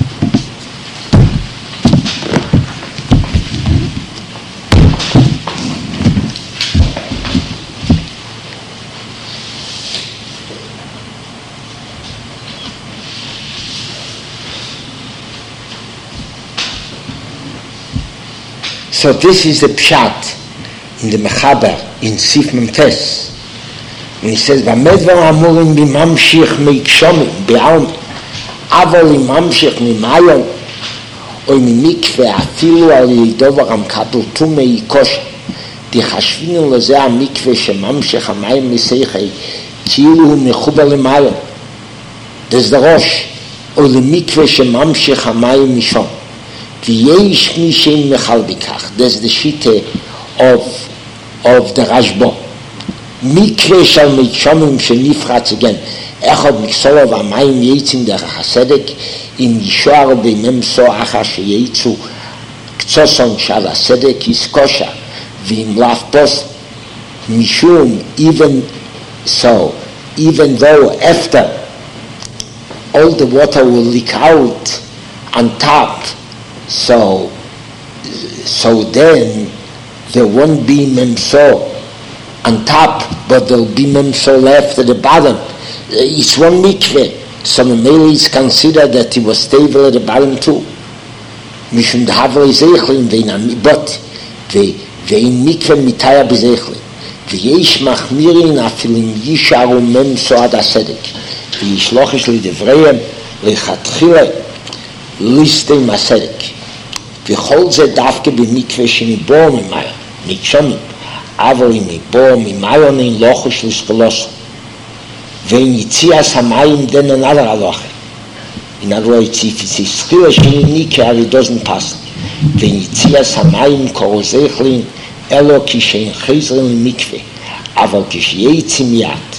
So this is the pshat in the Mechaber in Sif Memtes. And he says, "V'amedvar amurim b'mamshich meikshomim b'alm, aval imamshich mimayom, oy mimikve afilu al yidovar amkabel tumei kosh, dichashvinu leze amikve shemamshich hamayim miseichei, כאילו הוא מחובר למים." There's the Rosh, או למקווה שממשיך המים משום. ויש מי שמחל בכך. There's the Shita of the Rashba. מקווה של מישומם שנפרץ again. אחד מקסולו והמים יצאים דרך הסדק, אם ישוער בממסו אחר שיצאו קצוסון של הסדק יסקושה, ואם לפפוס משום even though after all the water will leak out on top, so then there won't be memso on top, but there'll be memso left at the bottom. It's one mikveh, so Mameli is considered that it was stable at the bottom too. Mishum d'havle zeichlin but ve'in mikveh mitaya b'zeichlin. ויש מחמירים אפילו אם יישארו ממסו עד הסדק וישלוחש לדבריהם לכתחילה ליסטים הסדק וכל זה דווקא במקווה שמבוא ממיון מקשונים אבל אם מבוא ממיון אין לוחש לספלוסו ואין יציאס המים דן another הלוחה in other words if it's סחילה שניקה it doesn't pass ואין יציאס המים קורזכלין אלו כשאין חזרים למקווה, אבל כשיצא מיד,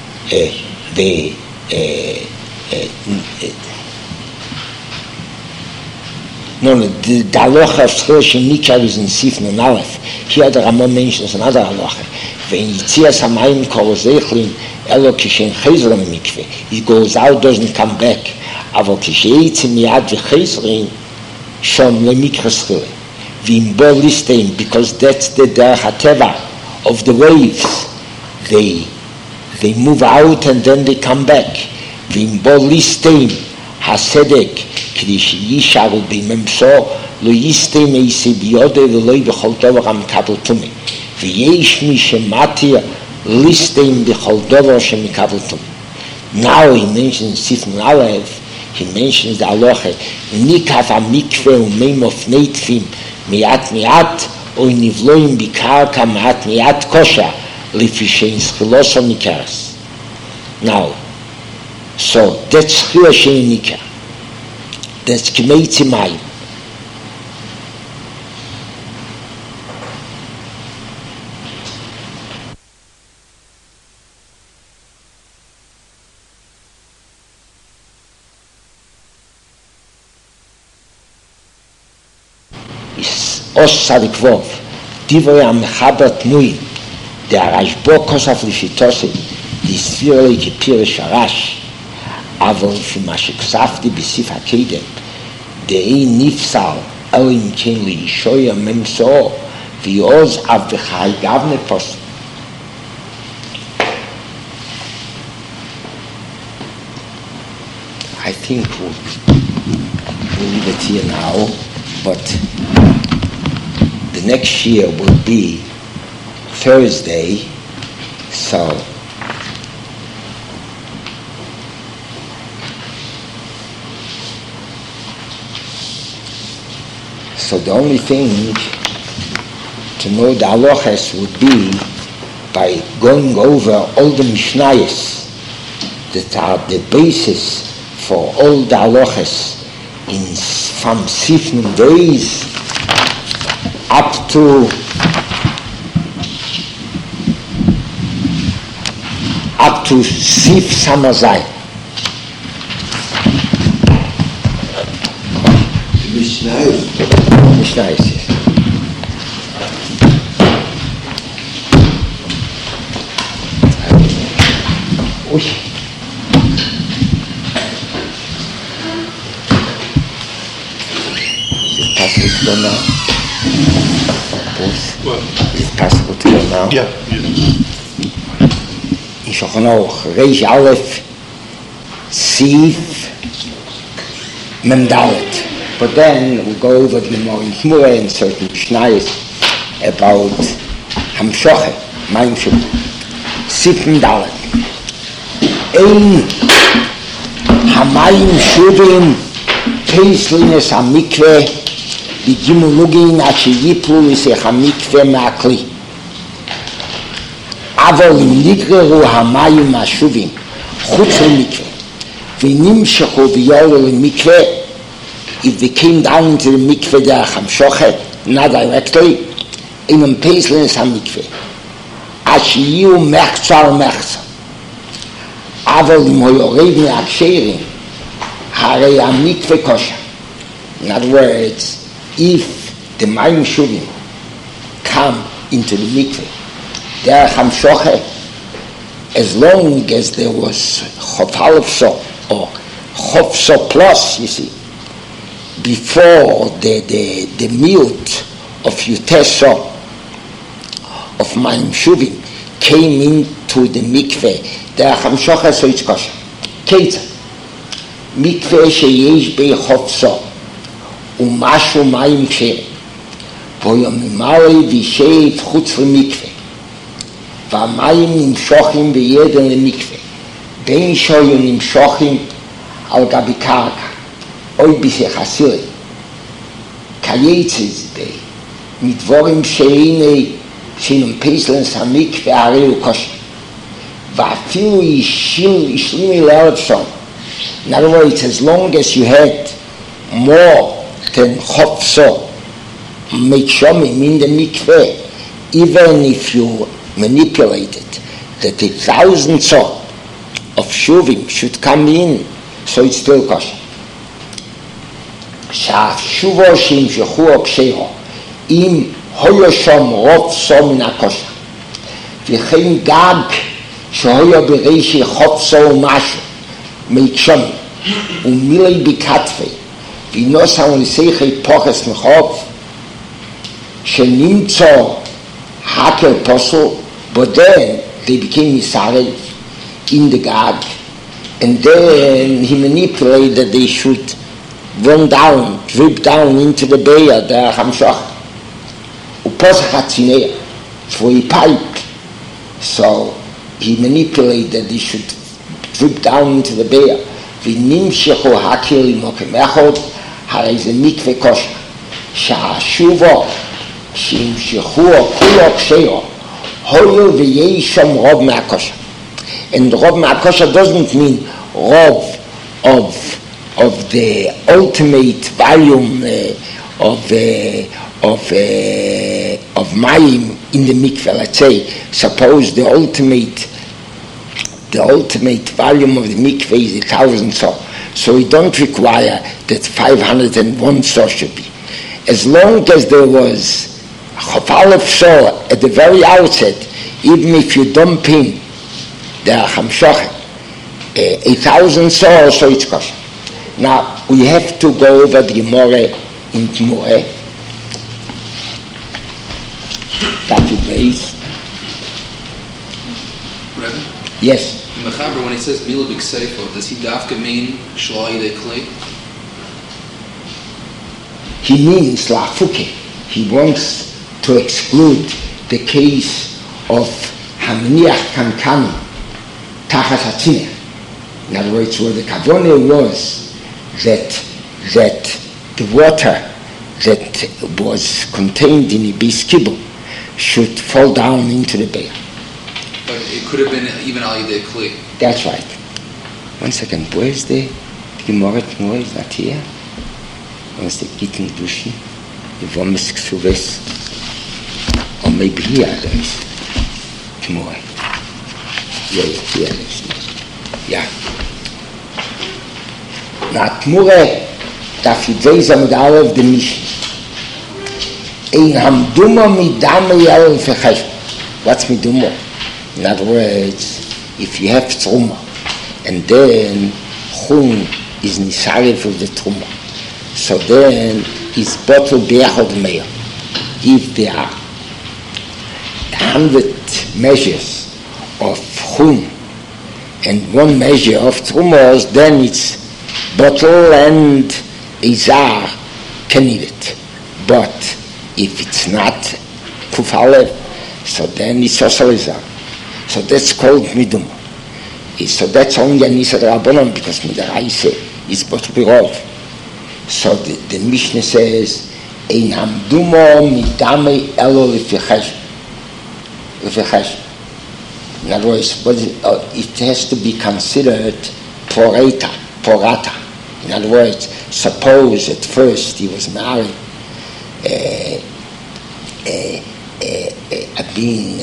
the halacha of schil shenikar is in Sif Nun Aleph. Here the Rama mentions another halacha. When Yitzias Hamayim korozechlin elo kishen chezron mikveh, it goes out, doesn't come back. Aval kisheyitzim miyad v'chezron shom lemikra schil. V'imbo listein, because that's the derech hateva of the waves. They move out and then they come back. V'imbo listein hasedek כדי שישארו בממסו לא יסתה מייסי ביודה ולא בכל דבר המקבל תומי ויש מי שמתיר ליסטים בכל דבר שמקבל תומי. Now he mentions Sif Nun Aleph, he mentions the halacha ניקח המקווה ומימוף נטפים מעט מעט או נבלוים בקרקע מעט מעט קושה לפי שאין זכילוסו ניכרס. Now, so that's זכילה שאין ניכר. That's K'meitzi Mayim. Is Os Sarikvov, Divrei HaMechaber Tnuim, der Rashbo Kosaf Lishitose, die Sphiroi Kipirish Arash, אבל לפי מה שכספתי בסif הקדם, דאי נפסל, אלא אם כן לישוי הממסור, ויעוז אף בחי גבנה פוסק. I think we'll leave it here now, but the next year will be Thursday, so the only thing to know the halachas would be by going over all the mishnayos that are the basis for all the halachas from Sif Nun days up to Sif Samazai. Mishnah is yes. Ui. Is it possible to go now? Both. Is it possible to go now? Yeah. In Shulchan Aruch, Reish Aleph, Sif, Mem Dalet. But then we'll go over the more in Shmurah and certain Mishnayos about Hamshoche, Mayim Shuvim. Sif Mem Dalet. Ein Hamayim Shuvim, Peislinis HaMikveh, B'Gimulugin Asher Yiplu Yisech HaMikveh Me'akli. אבל אם נגררו המים השווים חוץ למקווה ונמשכו ויורו למקווה, if they came down into the mikveh דרך המשוכת, not directly, אינם פייסלנס המקווה, עד שיהיו מחצה על מחצה. אבל אם הוא יורד מהקשרים, הרי המקווה כושר. In other words, if the מים שווים come into the mikveh, Derech Hamshoche, as long as there was Chof Aleph So or Chof So plus, you see, before the miut of Yuteh So of Mayim Shuvim came into the mikveh, Derech Hamshoche, so it's kosher. Keitza, mikveh sheyesh bei Chof So umashu Mayim Ksher voyomimari vishev chutz למקווה והמים נמשוחים בידן למקווה, בין שהיו נמשוחים על גבי קרקע, אוי בחסירי, קייצז די, מדבורים שאינם פייסלנס המקווה הרי הוא כושר, ואפילו ישלימי לאלף שום. In other words, as long as you had more than Chof So Meishomim in the mikveh, even if you manipulated that 1,000 so of shuvim should come in, so it's still kosher. שהשובו שימשכו הקשרו אם הויו שם רוב סו מן הכושר וכן גג שהויו ברישי חוף סו ומשהו מיקשומי ומילי בכתפי ונוסע לשיחי פוחס מחוף שנמצא hakel posel, but then they became Misarev in the Gag, and then he manipulated that they should run down, drip down into the Be'er, the Hamshach. Uposach HaTzinea, for a pipe. So he manipulated that they should drip down into the Be'er. V'nimshechu hakel imokem echod, harei ze mikveh kosher. Sha'ashuvo, שימשכו כולו קשרו, הויו ויש שם רוב מהכושר. And רוב מהכושר doesn't mean רוב of the ultimate volume of mayim in the mikveh. Let's say, suppose the ultimate volume of the mikveh is 1,000 so. So we don't require that 501 so should be. As long as there was Chof Aleph So at the very outset, even if you dump in the Hamshoche 1,000 so it's kosher. Now we have to go over the Gemara in Gemara. That you base. Rebbe? Yes. In Mechaber, when he says Mila B'Kseifo, does he dafka mean Shalai de Kli? He means Lafuke. He wants to exclude the case of Hamniach Kankani Tachas HaTzineh. In other words, where the Kavanah was that the water that was contained in the Beis Kibul should fall down into the Be'er. But it could have been even Al Yidei Kli. That's right. One second, where's the Gemara tomorrow? Is not here? Where's the Gittin Dushin? The Vomis Ksuves? Or maybe here there is tomorrow. Yeah, here there is. Yeah. Now tomorrow, Daf Yudvei Zamud Aleph, the Mishnah. Ein hamduma midame yel fecheshbon. What's miduma? In other words, if you have truma, and then chum is nisari for the truma, so then it's bottled beyachod meir. If there are 100 measures of chum and 1 measure of trumos, then it's bottle and izar can eat it. But if it's not kufalev, so then it's also izar. So that's called midum. So that's only a nisa rabbanon, because midaraisa is bottle birov. So the Mishnah says, ein hamdumo midame elo lefecheshbon. In other words, it has to be considered porata. In other words, suppose at first he was married, being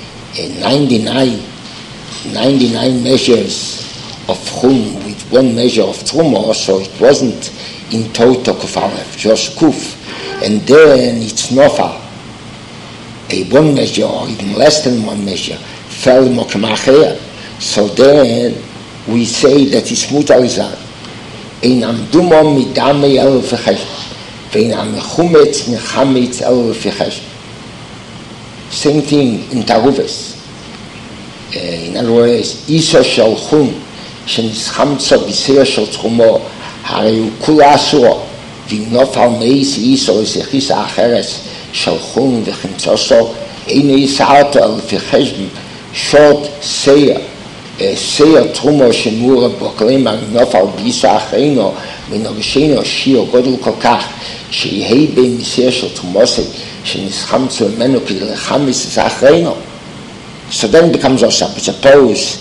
99 measures of chum with 1 measure of truma, so it wasn't in total kufalev, just kuf, and then it's nofal. A 1 measure or even less than 1 measure fell mokmachea. So then we say that it's mutalizar. Ein amdumo midame el fecheshbon, vein amechumetz nechametz el fecheshbon. Same thing in Taruves. In other words, iso shel chum shenischametzo b'seir shel trumo הרי הוא כולה אסורו, ואם נופל מאיס איסו לזכיסה אחרת של חום וחמצוסו, אין יסעתו לפי חשבון שוט סייר תרומו שמורה בו, כלומר נופל באיסו אחרינו ונוגשנו שיר גודל כל כך שיהי בין מסיר של תרומוסי שנסחמצו ממנו כדי לחמס את אחרינו. So then it becomes also, but suppose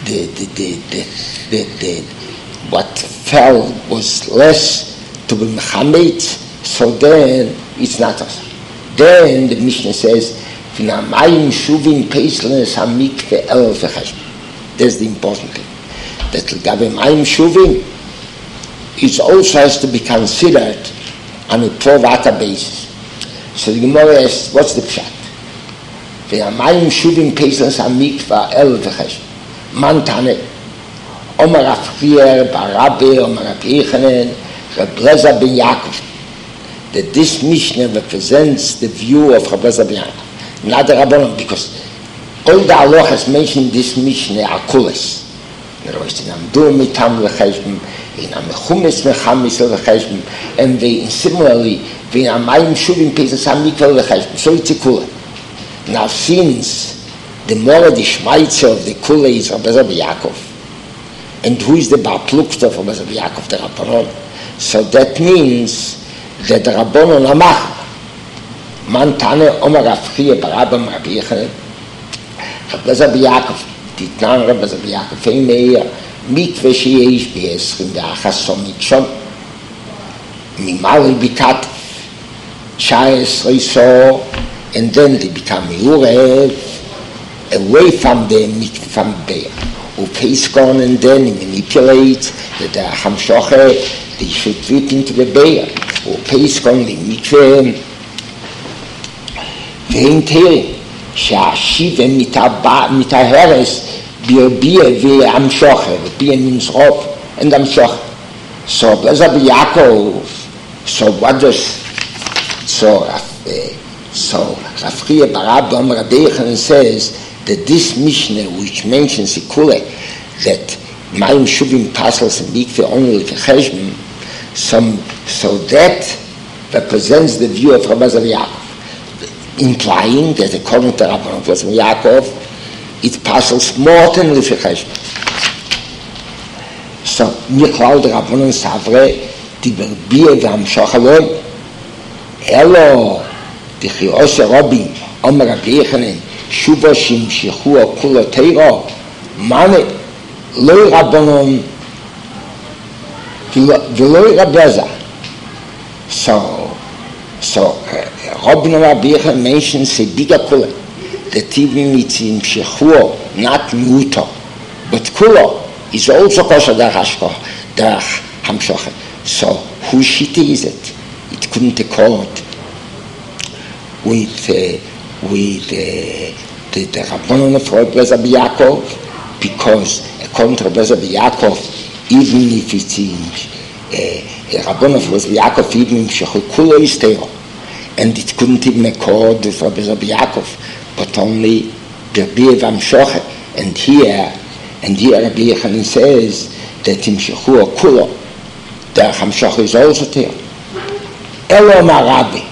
what fell was less to be mechamet, so then it's not us. Then the Mishnah says, "V'namayim shuvim peisles hamikve el v'cheshbon." That's the important thing. That l'gabe mayim shuvim, it also has to be considered on a pro-rata basis. So the Gemara asks, what's the pshat? V'namayim shuvim peisles hamikve el v'cheshbon. Man tane. Omer Afrier, Barabi, Omer Apichanen, Reb Lezer ben Yaakov. That this Mishnah represents the view of Reb Lezer ben Yaakov, not the Rabbanon, because all the halachas mentioned this Mishnah are kulas. In other words, in Amdur mitam lecheshbon, in Amechumes mechamis lecheshbon, and similarly, in Amayim shuvim peisas hamikvel lecheshbon. So it's a kula. Now, since the more the Shmaitzer of the kula is Reb Lezer ben Yaakov, and who is the Bar Plukta for Rabbi Yaakov the Rabbanon? So that means that the Rabbanon Amach Man Tane Omer Afriya Barabam Rabbi Yechanan Rabbi Yaakov Titnan Rabbi Yaakov Eimeir Mikve Sheish Be'esrim Ve'achas Mikshon Mimali Bikat Chayes Reiso, and then they become Yurev away from the Be'er. Upeiskon, and then he manipulates the hamshoche, they should drip into the bear. Upeiskon, the mikveh, vein terim, she'ashivem mitaheres, birbia ve'amshoche, birbia means rov, and amshoche. So, Lezer ben Yaakov, so what does, so Rafriya Barab Omer Rabbi Yechanan says, that this Mishnah, which mentions Ikule, that Mayim Shuvim Pasals and Mikveh only V'cheshbon, so that represents the view of Rabbi Yaakov, implying that according to Rabbi Yaakov, it passes more than V'cheshbon. So, Michal the Rabbanon Savre, Tiberbiyah V'amshoch Alon, Elo, T'chios Rabbi, Omer Rabbi Yechanan, Shuva shimshichu kula teira, mane lo Rabbanon v'lo Reb Lezer. So Rabbanon Rabbi Yechanan mentions a bigger kula, that even it's imshichu, not miuto, but kula is also kosher derech hamshoche. So whose shita is it? It couldn't accord with the Rabbanon of Rabbi Yaakov, because according to Rabbi Yaakov, even if it's in Rabbanon of Rabbi Yaakov, even in Shechukula is there, and it couldn't even accord with Rabbi Yaakov, but only Rabbi Vamshochet. And here Rabbi Yechanan says that in Shechukula, the Hamshochet is also there. Elo Marabi,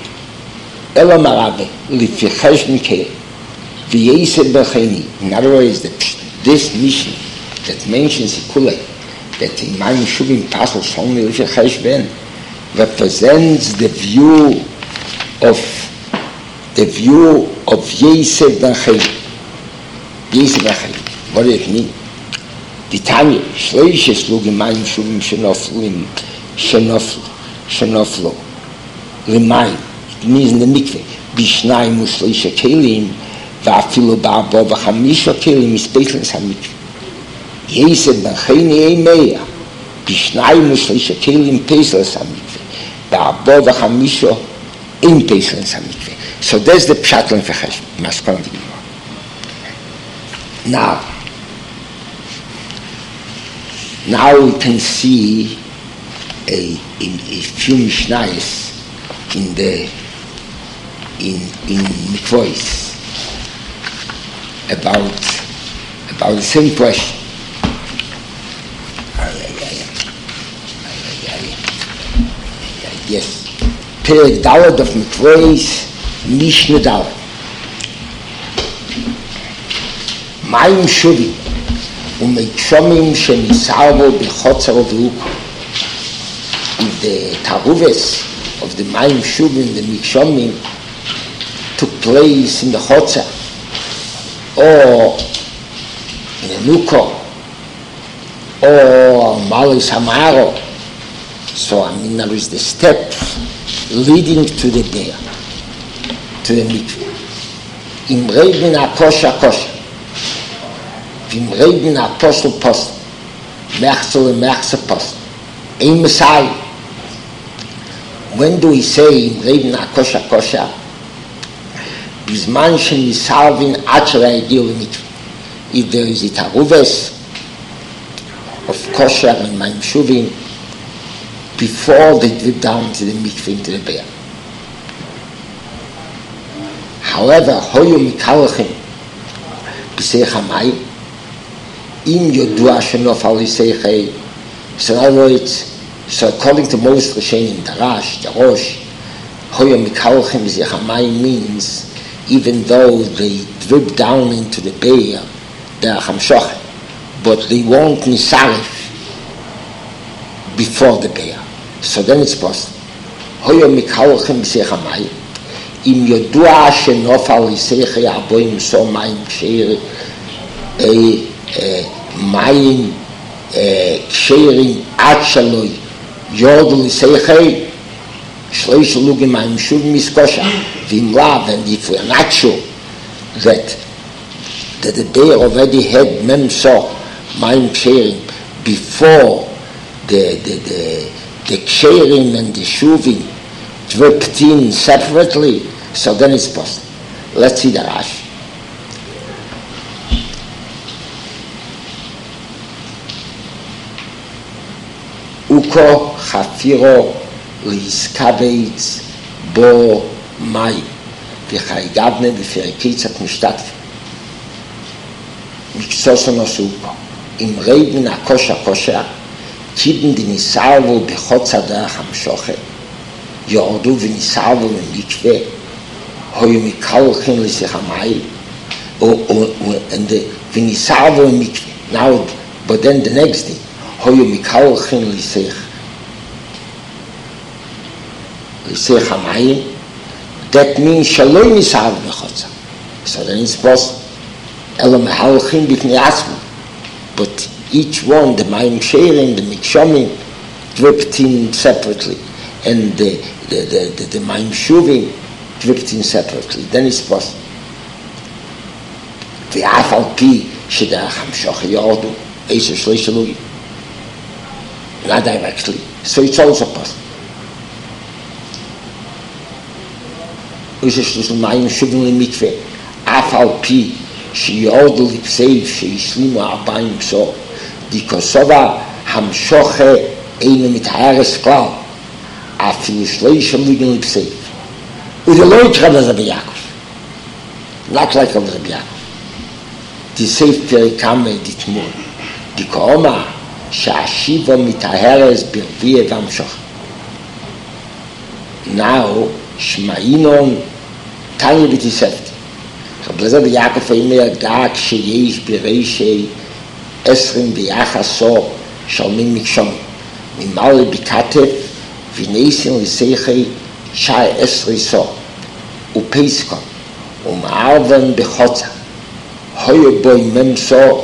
Lifi Cheshbon Keh, V'yesed B'cheni. In other words, this mission that mentions Ikule, that in Maim Shuvim passes only Lifi Cheshbon, represents the view of Yesed B'cheni. Yesed B'cheni. What does it mean? The Tanya, Shleishes Lugim Maim Shuvim Shenoflu. Remind, it means in the mikveh, Bishnayim Ushleisha Kelim, Va'afilu Ba'abo V'chamisha Kelim is Beitles HaMikveh. Yesed B'cheni Eimeya, Bishnayim Ushleisha Kelim Beitles HaMikveh, Va'abo V'chamisha in Beitles HaMikveh. So there's the Pshat and Fechesh, Maskon of the Gemara. Now we can see a few Mishnayos in Mikvois about the same question. Yes, Perek Daled of Mikvois, Mishnah Daled. Maim Shuvi u'Meikshamim shenisarvo b'chotzer v'uko. If the taruves of the Maim Shuvim, the Mikshamim, took place in the Chotzer or in a Nuko or Malis Hamaro, so there is the steps leading to the bear, to the mikveh. Im Reben Akosha Kosha, Im Reben Apostel Post, Merzel and Merzel Post, Ein Messiah. When do we say in Reben Akosha Kosha? Bisman shenisarvin achra egiu mikveh. If there is a taruves of kosher and Maim Shuvim before they drip down to the mikveh, into the bear. However, hoyu mikalachim b'seich hamayim im yodua shenofal yiseichei. So in other words, so according to most Rishonim, the Rash, the Rosh, hoyu mikalachim b'seich hamayim means even though they drip down into the bear, they are hamshochet, but they won't nisarif before the bear. So then it's possible. Hoyo mikalochem b'seich hamayim, im yodua shenofal yiseichei aboim so mayim ksheiri, mayim ksherim ad shaloi yodul yiseichei, shloish lugim mayim shuvim miskosha, v'im lav, and if we are not sure that the bear already had memso mayim ksherim before the ksherim and the shuvim dripped in separately, so then it's possible. Let's see the Rashi. Uko chafiro liskavitz bo mayim v'chaygavne v'ferikitzat mishtatf miksosonos uko im reibin akosha kosha kiben di nisarvu b'chotza derech hamshochet yordu v'nisarvu v'mikveh hoyu mikalchin l'seich hamayim and the v'nisarvu v'mikveh. Now, but then the next thing, hoyu mikalchin l'seich hamayim, that means shaloi nisarvu b'chotza. So then it's possible elo mehalchin b'fnei atzmo, but each one, the Mayim Sherim, the Mikshamim, dripped in separately, and the Mayim Shuvim dripped in separately. Then it's possible. V'af al pi shederech hamshocha yordu eisha shleisha lugi. Not directly. So it's also possible. יש מים שובים למקווה, אף על פי שיורדו לפסייב שישלימו 40 פסור, דיקוסובה המשוכה אינו מתארס כלל, אפילו שלא ישלוגן לפסייב. וזה לא יקרה לזה ביעקב, רק לא יקרה לזה ביעקב. דסייפר קמה דתמור, דקאומה שהשיבו מתארס ברביע והמשוך. Now, שמעינון תניא בתוספתא. רב אליעזר ביעקב אומר גג שיש ברישי 21 שלמים מקשום, ממלא בכתף וניסים לשיחי 19 ופסקון ומערבן בחוצה, היו בוי ממסו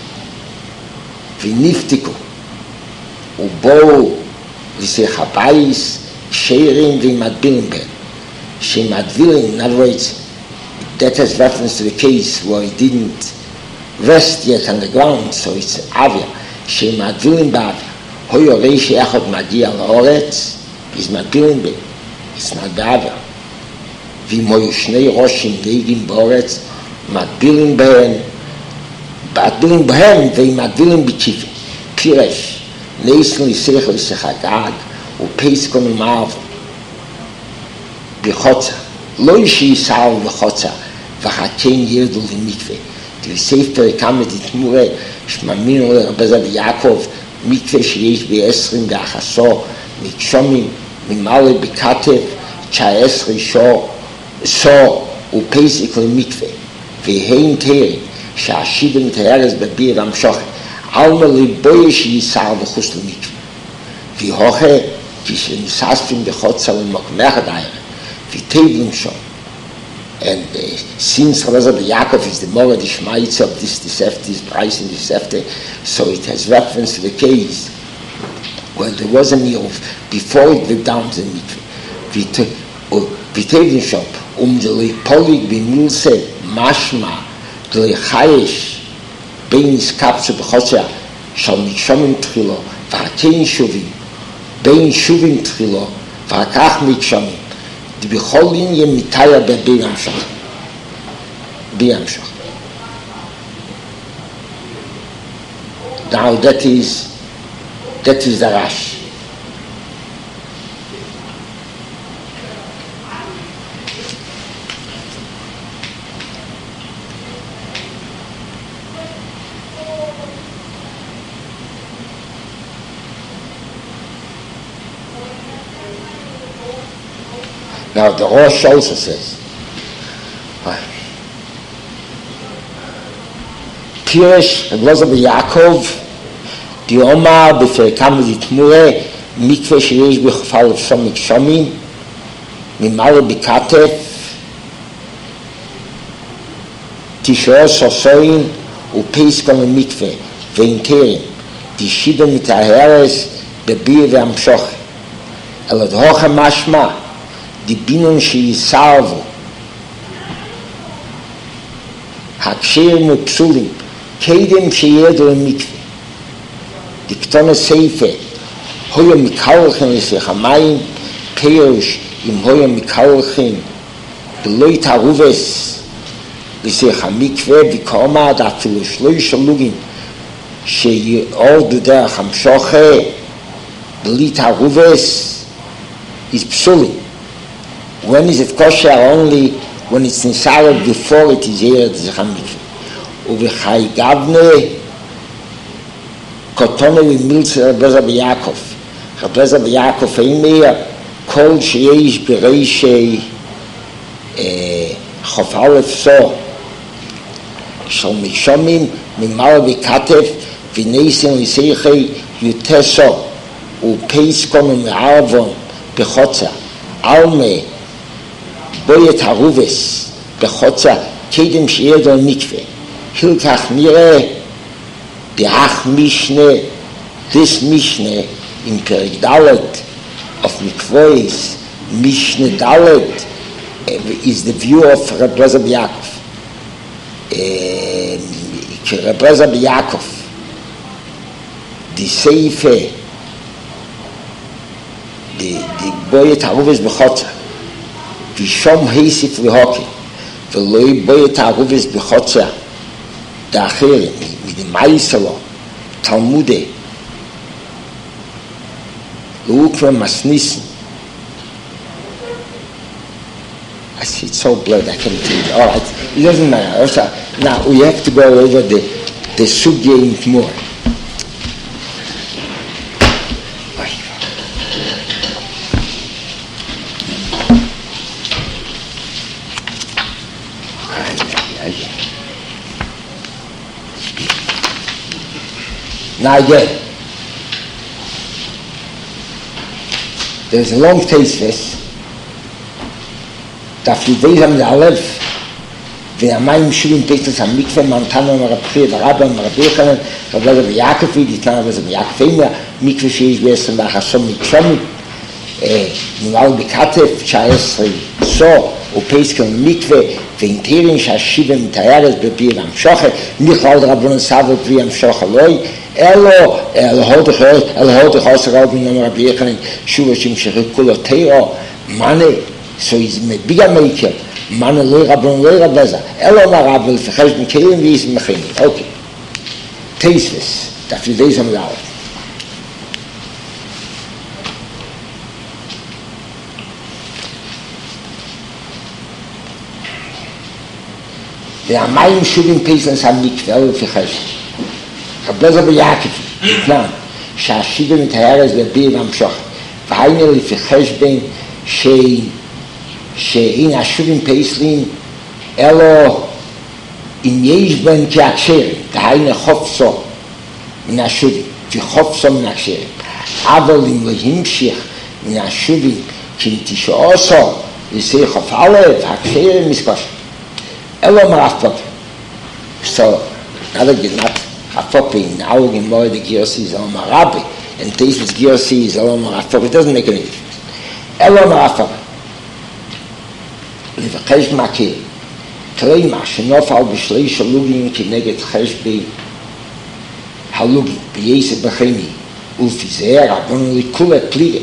ונפתקו ובואו לשיח הבייס sharing ומדבילים בין. שמדבילים, in other words, that has reference to the case where he didn't rest yet on the ground, so it's avia. שמדבילים באוויר. הוא יורה שאחד מגיע לאורץ, is מדבילים בין. It's not באוויר. ואם היו שני ראשים דייגים באורץ, מדבילים בהם ומדבילים בצ'יפים. פירש, ניסן לשיח הגג, ופסקון ומערבן בחוצה, לא שיסער בחוצה וחתן ירדו למקווה. דסייפר קמה דתמורה שמאמינו לרב אליעזר ביעקב מקווה שיש ב21 מקשומים ממלא בכתף 19 ופסק למקווה, והן תארים שהשיבה מתארס בביר והמשוכת עלמא לבויה שיסער בחוץ למקווה. והוכה כשנסספים בחוצה למקום אחד הערב, ותבלים שם. And since Rabbi Yaakov is the Morah Dishmaitza of this Tosefta, this price in Tosefta, so it has reference to the case where there was a meal before it went down to the mikveh. V'tevlim shop, the polig b'milse mashma, the chayesh bein iskapsu b'chotza, shal mikshomim tchilo, v'hakein shuvim, bein shuvim tchilo, v'hakach mikshomim. בכל עניין מתאיה בבי המשך. Now that is the Rash. Now the Rosh also says, Pirish Reb Elazar Yaakov, the Omar b'ferkam d'tmure mikveh sheyesh b'chafal shom mikshomim mimale b'katef tishor sosoin u'peiskon mikveh ve'interim tishida mitaheres b'bir ve'amshoch elad hocha mashma die Binnen שיסרבו הקשרים ופסולים קדם שידו למקווה דקטון הסייפה הויה מקלחן לשיח המים פירוש אם הויה מקלחן ולא יתערובס לשיח המקווה וקומה אפילו שלא ישלוגים שיורדו דרך המשוכה ולא יתערובס is psulim. When is it kosher? Only when it's inside before it is here at the mikveh. Uvechai gavne kotone v'miltze Reb Elazar Yaakov. Reb Elazar Yaakov eimer kol sheyesh bereishei chof aleph so shal mishomim mimala v'katef v'neisen l'seichei yuteso u'peiskon u'me'arvon b'chotza alme boyet haruves bechotza kedem she'edol mikveh hilkach nire be'ach mishne this mishne in Perek Dalet of mikvois mishne Dalet is the view of Reb Elazar Yaakov. Reb Elazar Yaakov the seife the boyet haruves bechotza ושום היסיף להוקי, ולא יבוא את הערובס בחוצה, דאחרים, מדמאי שלו, תלמודי, והוא כבר מסניסן. I see it's so blurred, I can't read it. All right, it doesn't matter. Also, now we have to go over the subject more. Now again, there's a long taste this. תפלידי שם להלב, והמים שובים פסטס המקווה, מנתנו מרבחי ורבא מרבי יחנן, רבי לזה ביעקפי, דיתנה לזה ביעקפי, מקווה שיש ב-21 שום מקשומים, נמל בכתף, 19 סור, ופסקל מקווה, ואינטרין שהשיבה מתארץ בבי והמשוכת, נכלל רבון סבל בבי המשוך אלוהי, אלו הודך עושה רבי נאמר רבי יחנן, שוב השם שכולו תירו, מנה, so he's a bigger maker, man לא רבזה, אלו מרב ולפחש מכלים ויש מכינים. אוקיי. תייספס, תפלידי שם לארץ. והמים שובים פסלס המקווה, אלו לפחש. רבזה ביעקפי, נתנן, שהשיבה מתארץ בביר והמשוך, והיינה לפחש בין שאין השובים פסלים אלו אם יש בהם כהקשרים, דהיינה חופשו מן השובים, וחופשו מן הקשרים. אבל אם לא המשיך מן השובים כנתישעוסו לסי חוף א', הקשרים מסקוש. אלו מרף פופי. So, another good not hafopi, now in more the Giosi is Elomar Rabbi, and this is Giosi is Elomar Hafopi. It doesn't make any difference. Elomar Hafopi. לבקש מכיר, כלימה שנופל בשלי שלוגים כנגד חשבי הלוגים, בייסה בחייני, ולפיזה רבנו לכולה פליגה.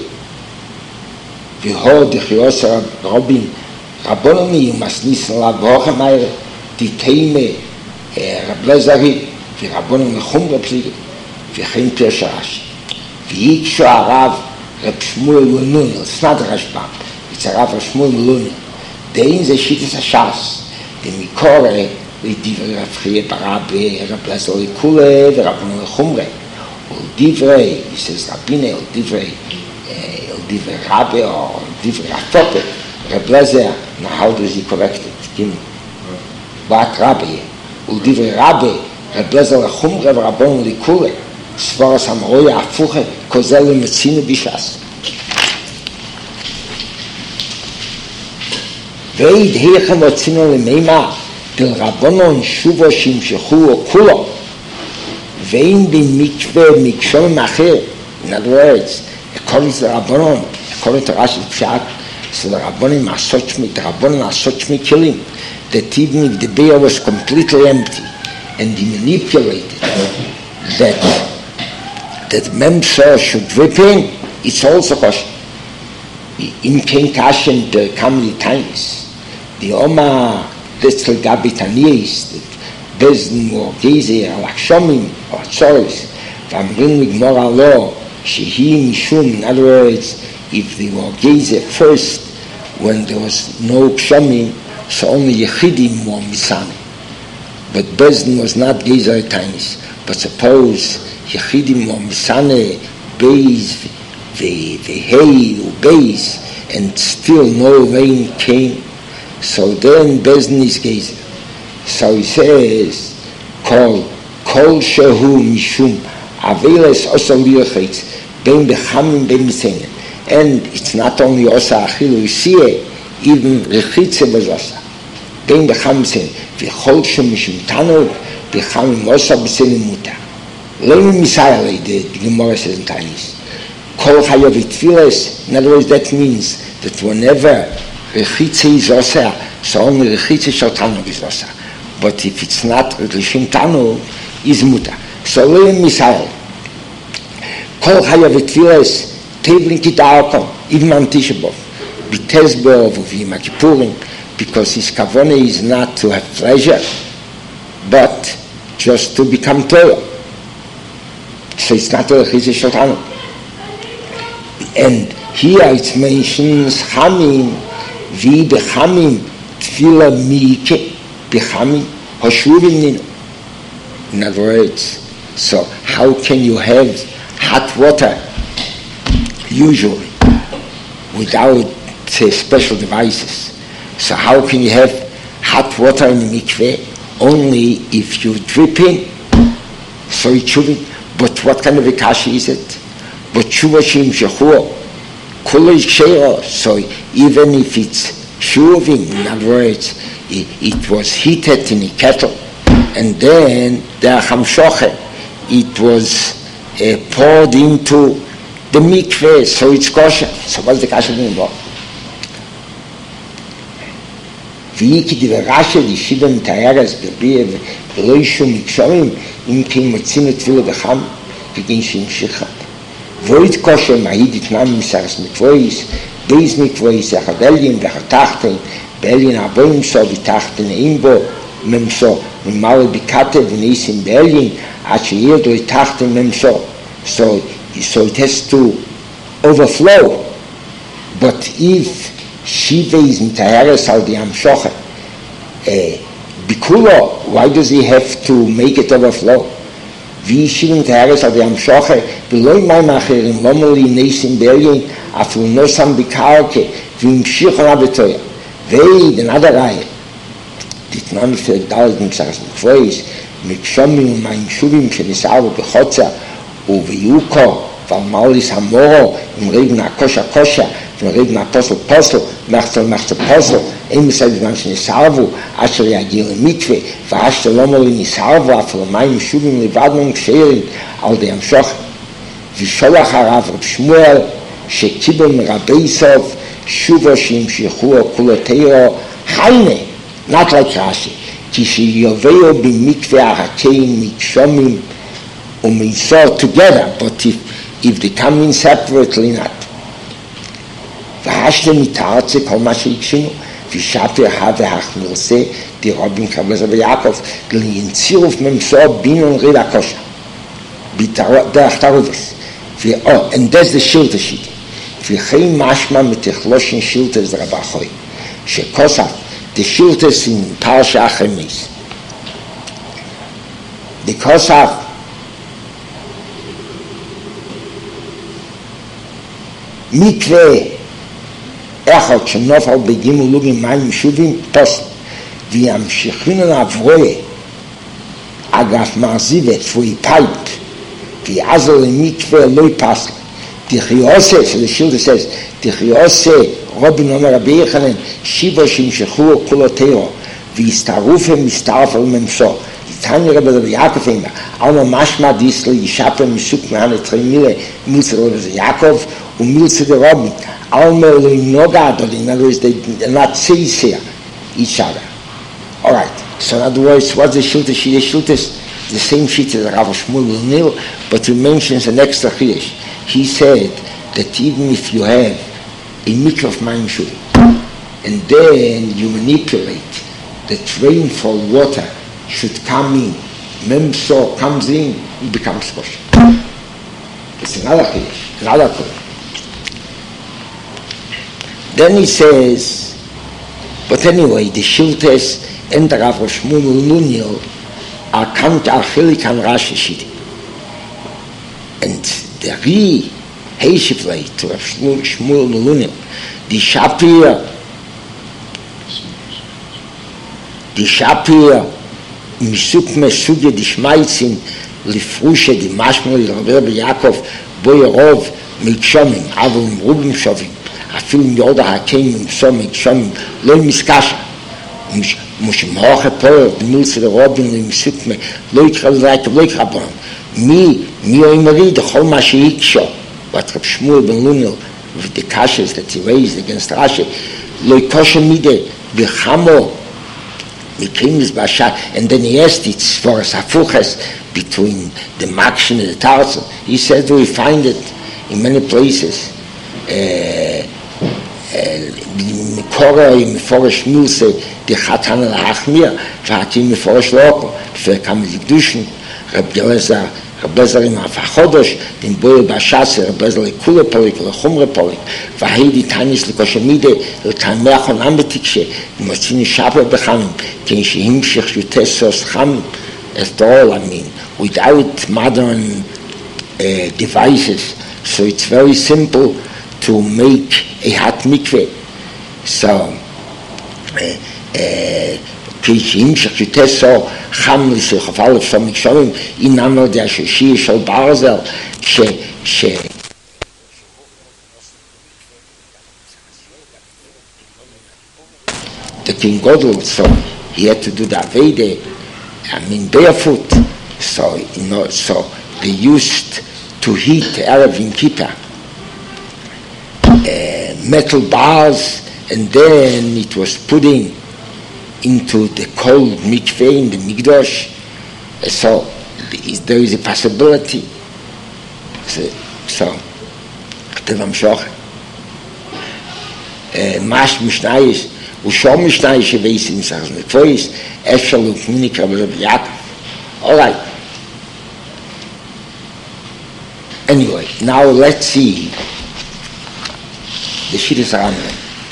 והוא דחיוס רבים, רבנו מיומסניס לבוכה מהר, תתאימה רב לזרי, ורבנו לחומרה פליגה, וכן פרש הרש"י. ויקשו הרב רב שמואל לונון, סנד רשב"ם, אצל הרב שמואל לונון, דין זה שיטס הש"ס, ומקורא לדברי רב חייא ברבי, רב לזר לכולה ורבנו לחומרה, ולדברי, יסס רבינה, לדברי רבי או לדברי רפופה, רב לזר, נהל דזי קורקטת, בת רבי, ולדברי רבי, רב לזר לחומרה ורבנו לכולה, ספורס המרוי ההפוכה, כוזל למצינו בש"ס. ואיד היכם הוצינו למימה דל רבונון שובו שימשכו כולו ואין במקווה מקשום אחר. In other words, according to the רבונון, according to Rashi Pshat, so the רבונון עשות שמי כלים, that even if the beer was completely empty and he manipulated that memso should drip in, it's also kosher. In kein Kashem der Kamli Tainis. Die Oma des Gabi Taniis, Bezn or Geze, Alakshomim, or Tzoris, Vam Rinlig Moralo, Shehi Mishum, in other words, if they were Geze first, when there was no Kshomim, so only Yechidim were Misani. But Bezn was not Geze or Tainis. But suppose Yechidim were Misani, Beis, Vehei, Ubeis, and still no rain came, so then Bezn is Gezer. So he says, Kol Shehu Mishum, Aveles Osa Liachetz, Ben Bechamim Ben Misenem. And it's not only Osa Achilu Yisiyeh, even Rechitze was Osa. Ben Bechamim Misenem, V'chol Shem Mishum Tanu, Bechamim Osa Misenem Muta. Leim Misayale, the Gemara says in Tanis. Kol Chayav Tfilas, in other words, that means that whenever Rechitze is Osa, so only Rechitze Shal Tanug is Osa. But if it's not Rechim Tanug, is Muta. So Leim Misayale. Kol Chayav Tfilas, Tevlin Kita Alkom, even on Tisha B'Av. b'tezbo v'yom kippurim, because his kavanah is not to have pleasure, but just to become Torah. So it's not a chizah shulchan. And here it mentions Chamim, vi bechamim tefillah mike bechamim hashuvim ninu. In other words, so how can you have hot water usually without special devices? So how can you have hot water in the mikveh? Only if you drip in. So it shouldn't. But what kind of a kasha is it? But shuvashim shechur kula sheira. So even if it's shuvim, in other words, it was heated in a kettle, and then the hamshoche, it was poured into the mikveh, so it's kosher. So what's the kasha involved? V'iki divrashe di shivim tayaras bebiye v'lo yishum mikshomim im kein motzim etfilo b'cham v'gin shim shichat v'oit kosher ma'idit nam misaras mikvois beis mikvois echabelyin v'chatachten be'elyin aboim so v'tachten imbo memso v'mal b'kate v'nisim be'elyin ache yirdo v'tachten memso. So it has to overflow. But if Shiva is mitayaras al di amshoche bikulo, why does he have to make it overflow? Vi Shiva mitayaras al di amshoche v'loi mayim acherim lo moli neisim be'elyin aflu nosam b'karke v'imshichon abetoya. Veid, another raya, ditnan v'fek dalad m'saras m'kvois mikshomim u'mayim shuvim shenisaru b'chotza u'v'yuko v'malis hamoro im regen akosha kosha von regen apostel postel machtel postel im seit man shenisaru asher yagil mikve v'ashtel lomol nisaru aflo mayim shuvim levadnon ksherin al de amshoch v'sholach harav Reb Shmuel shekibel merabeisov shuvo shimshichu kuloteiro haine, not like Rashi, kishi yoveo b'mikve ahakein mikshomim u'minsor together, but if they come in separately, not. V'hashte mitarze kol ma sheikshinu v'shapir ha v'hachnirse di Rabin Kabbalah Yaakov l'yintziruf memsor binon rid akosha derach taruvis. And that's the shilta sheet. V'chein mashma mitechloshin shiltas rabachoi shekosaf the shiltas in Parsha Achemis. The kosaf mikveh echot shenofal begim ulugim mayim shuvim tost v'yamshichinu avroe agaf marzivet fui pipe v'yazol mikveh loi pasl tichiose. So the Shilta says tichiose Robin Omer Rabbi Yechanan shiva shimshechu kuloteo v'yistarufem mistarfel memso. Tanya Rabbi Yaakov Eimer alma mashma disle yishapem misuk mehanet tremile milze Rabbi Yaakov umilze the Robin alma loinogad. In other words, they're not sees here each other. All right. So in other words, what's the Shilta? The Shilta is the same sheet as Rav Shmuel Nil, but he mentions an extra chiddush. He said that even if you have a mikveh of mayim shuvim, and then you manipulate that rainfall water should come in, memso comes in, it becomes kosher. It's another chiddush, another chiddush. Then he says, but anyway, the Shiltes and the Rav Shmuel Nunil are kant achilik an Rashi shiti, and the Heishiflei to Rav Shmuel Nunil, the Shapir misuk mesugye di shmaitzin lifrushe di mashmol Rabbi Yaakov boyerov mikshomim avol rubim shovim afil yoda hakeim so mikshomim lo miskasha mushim hoche poer di milse de robin misuk me lo ikrabon mi oimari the chol ma sheiksho. What Rav Shmuel ben Lunel with the kashas that he raised against Rashi lo ikoshe mide v'chamo. And then he asked it for a safuches between the makshin and the tarsal. He said we find it in many places. מקורא מפורש מילסה דחתן להחמיר והתים מפורש לאוקו לפי כמה זקדושן רב גלזר עם אף החודש דנבוי בשסר רב גלזר לכולה פוליק ולחומרה פוליק והיידי תניס לקושמידה לתנמי אחונם בתקשה ומוצאים שפה בחמים כן שהמשיך יותר סוס חם את העולמים without modern devices so it's very simple to make a hot mikveh. So, כשהמשך יותר סו חם לסחף א' סו מקשרים, אינם יודע ששיר של ברזל, the king Godel, so he had to do the Aveda, barefoot, so they used to heat Erev in Kippur. Metal bars, and then it was put into the cold mikveh in the Mikdash. So there is a possibility. So, Mash Mishnayis, Ushom Mishnayis Sheveis in Sachs Nefois, Eshel Ukminik Rabbi Yaakov. All right. Anyway, now let's see the Shittas Rambam.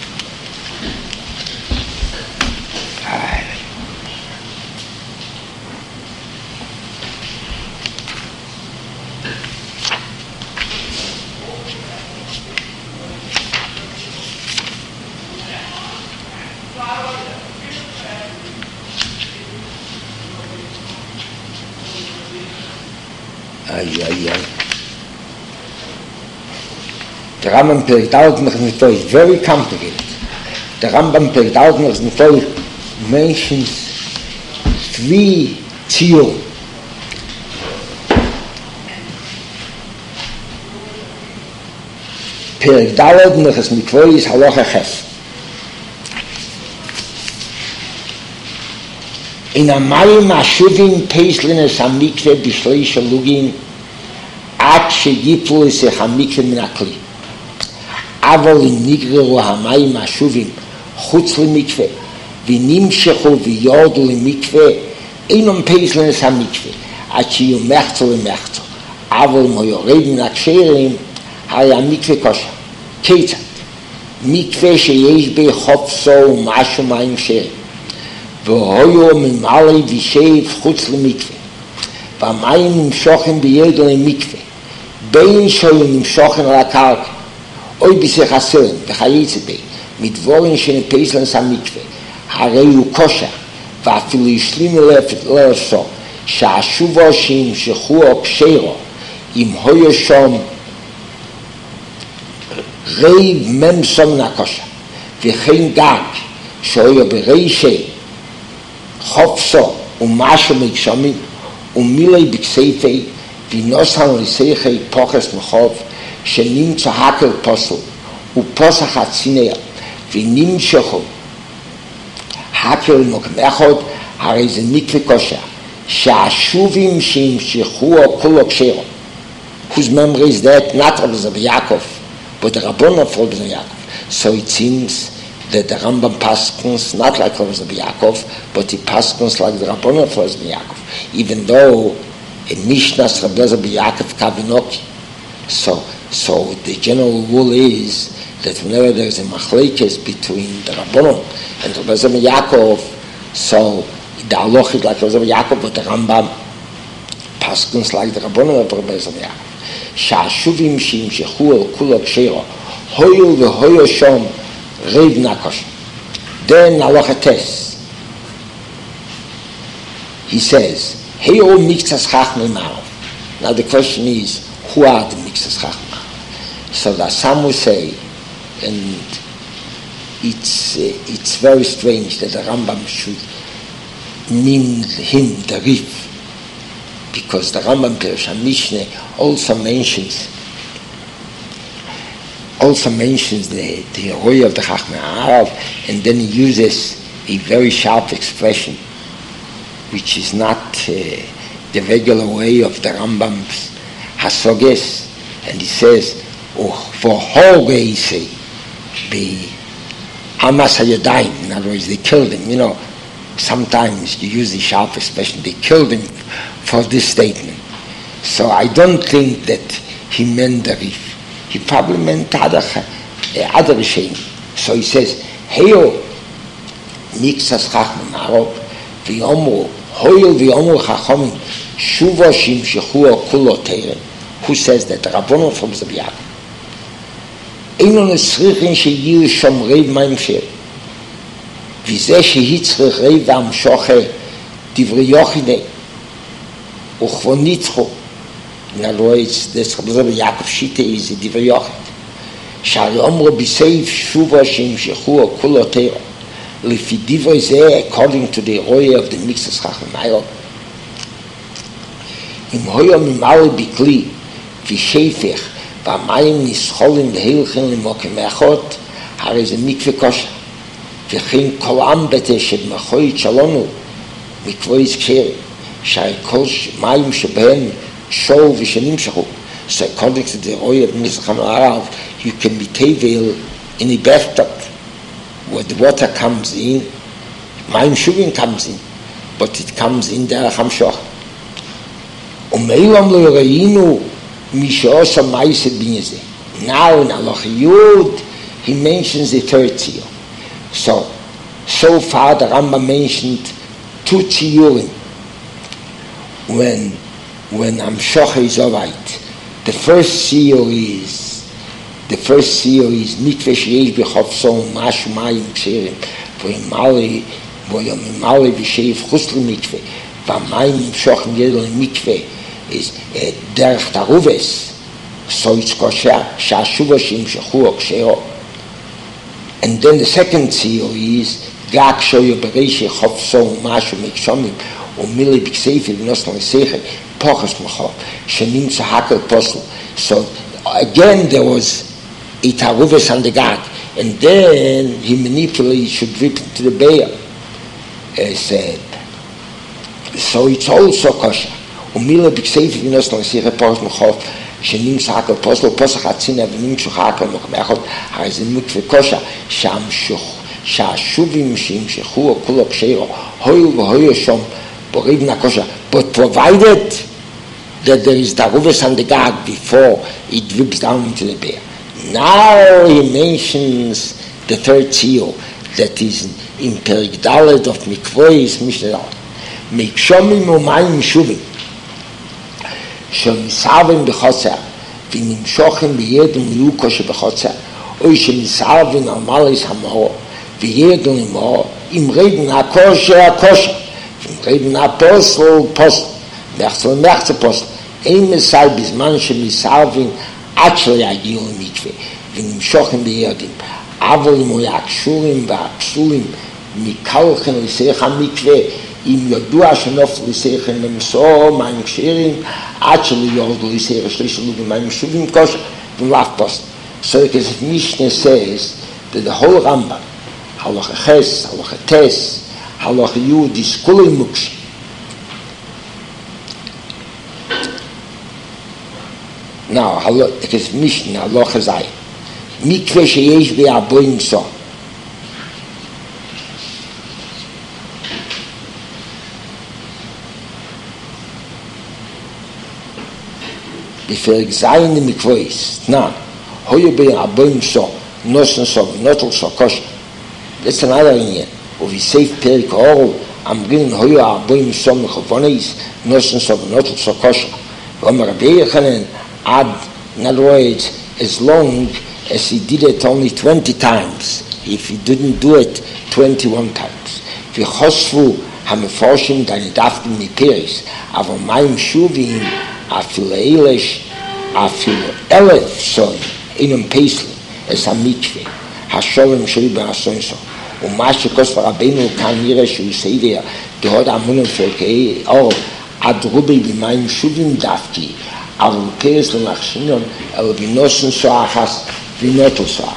The Rambam Perikdalet Mechnetor is very complicated. The Rambam Perikdalet Mechnetor mentions 3 tziyur. Perikdalet Mechnetor is Halacha Ches. In Amayim Ashuvim Peislinas HaMikveh B'Shlei Shalugin Ad Sheyiplu Esech HaMikveh Min HaKli. אבל אם נגררו המים השובים חוץ למקווה ונמשכו ויורדו למקווה אינם פייסלנס המקווה עד שיהיו מחצו למחצו אבל אם הוא יורד מן הקשרים הרי המקווה כושר כיצד? מקווה שיש בי חופסו ומשהו מים שרים והיו ממלא וישב חוץ למקווה והמים נמשוכם בירגל למקווה בין שהיו נמשוכם על הקרקע אוי ביסך הסרן וחייצה בי מדבורין שנפייסלנס המקווה הרי הוא כושר ואפילו ישלימו לארסו שהשובו שימשכו או קשירו אם היו שם רייב ממסום נקושה וכן גג שהיו ברישי חופסו ומשהו מגשמים ומילי בקסייפי ונוסן לסייכי פוחס מחוב שנמצא הקל פוסל ופוסח הצינר ונמשכו הקל מוקמחות הרי זה מקווה כושר שהשובים שימשכו או כולו קשירו whose memory is that not of Yaakov but the Rabbon of Yaakov. So it seems that the Rambam paskins not like of Yaakov but he paskins like the Rabbon of Yaakov even though in Mishnah's Rabbi Yaakov Kavinoki. So the general rule is that whenever there is a machlekes between the Rabbanon and Rabbi Yaakov, so the halach is like Rabbi Yaakov, but the Rambam paskins like the Rabbanon of Rabbi Yaakov. Sha'ashuvim shimshechu el kula kshera hoyu v'hoyu shom reiv nakosh. Then halacha tes. He says, heyo mikzas chachmei ma'av. Now the question is, who are the mikzas chachmei? So that some will say, and it's very strange that the Rambam should name him the Rif, because the Rambam Pirush HaMishneh also mentions the Roy of the Chachmei Harav, and then he uses a very sharp expression, which is not the regular way of the Rambam's Hasoges, and he says, for Horgeisei, Amas Hayadayim, in other words, they killed him. You know, sometimes you use the sharp expression, they killed him for this statement. So I don't think that he meant the Rif. He probably meant other Rishaim. So he says, Heyo, Niksas Chachmim Arab, V'yomru, Hoyel V'yomru Chachomim, Shuvo Shimshechu Kulo Teiren. Who says that? The Rabbonon from Zabiyah. Einon Esrichin Sheyir Shomrev Maim Sher. V'zeh Shehitzrich Rev Amshoche Divrei Yochidei. Uchvonitzcho. In other words, this Rabbi Yaakov Shita is a Divrei Yochid. Shari Omro B'Seif Shuva Shimshechu Kulo Teiren. Lefi Divrei Zeh, according to the Roya of the Mixas Chacham Ayot. Im Hoyo Mimali Bikli V'Sheifech V'Amayim Nischolim V'Heilchen L'Mokem Echot Hare Ze Mikve Kosher V'Chein Kol Am Bete Sheb'Machoi Chalonu Mikvois Ksherim Shari Kol Mayim Sheb'Hem Shol V'Shenim Shachu. So according to the Roya of Mixas Chacham Arav, you can be tevel in a bathtub where the water comes in, Mayim Shuvim comes in, but it comes in there Hamshoch. Now in Halacha Yud, he mentions the third tziyur. So far the Rambam mentioned two tziyurim when Amshocha is alright. The first tziyur is mikveh sheyesh b'chofso mashu mayim ksherim v'yimali v'sheif chus l'mikveh v'amayim nimshochim yedel l'mikveh is derech taruves, so it's kosher, shashuva shimshechu oksheo. And then the second tziyur is gak shoyo bereishi chofso mashu mikshomim umili b'kseifi v'nos l'seichel pochas m'chov shenim tzahakal posel. So again there was a taruves on the gak, and then he manipulated, should drip into the bear. So it's also kosher. Umila b'kseifi v'nos l'seichel pochas m'chov shenim tzahakal posel posach hatzina v'nim tzahakal m'chov hare ze mikveh kosher shashuvim shimshechu kulo ksheiro hoyu v'hoyu shom borivna kosher, but provided that there is taruves on the gag before it drips down into the bear. Now he mentions the third tziyur that is in Perik Dalet of Mikvois Mishnah Mikshomim u'mayim shuvim שמסערבים בחוצר ונמשוכם בידו מיהו כושר בחוצר או שמסערבים על מלס המאור וידו למאור אם רדן הכושר אם רדן הפוסל מחצה פוסל אין מסער בזמן שמסערבים עד שלא יגיעו למקווה ונמשוכם בידים אבל אם הוא הקשורים והפסולים מקלחן לשיח המקווה אם ידוע שנופל לשיחן למסור מים כשרים עד שלא יורדו לשיח שלישלו במים שובים כושר ולאף פוסט. So the Mishnah says that the whole Rambam, Halacha Ches, Halacha Tes, Halacha Yud is kulei mukshi. Now, the Mishnah, Halacha Zay, Mikveh sheyesh be'aboyim so. Before Zayin the Mikvois, now, Hoyu be'aboyim so, nosen so, notel so, kosher. That's another Indian. Or we say Perik Orel, I'm bringing Hoyu be'aboyim so, mechovonis, nosen so, notel so, kosher. Omer Rabbi Yechanan, add, in other words, as long as he did it only 20 times, if he didn't do it 21 times. V'chosfu ha'meforshim da'nidaftim miperis, avon mayim shuvim, afil eilesh, afil elef son, inum peisli, es ha-mikveh, ha-sholem shri ben-ason so. ומה שכוס רבינו כאן נראה שהוא סיידר, דהוד אמונם פרקי אור, עד רובי במים שובים דווקי, אבל פרס למחשינון, אלא בנוסן סואחס, ונוטל סואחס.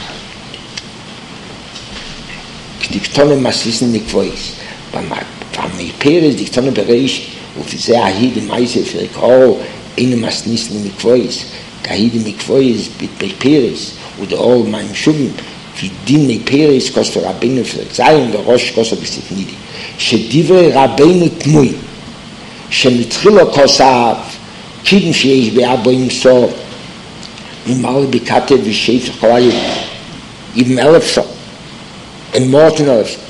כדיקטונם מסיסן נקבויס, פעמי פרס דיקטונם בריש, וזה ההיד מייסר פרק אור, אינם מסניסן נקבויס, כהיד מקבויס בפרס, ודאול מים שובים, כי דיני פרס כוסו רבינו פלציים וראש כוסו בספנידי, שדברי רבינו תמוי, שמתחילו כוסף, קידם שיש באבוים סוף, ממעל בקטה ושייף חולי, עם 1000 סוף, עם מורטן 1000 סוף.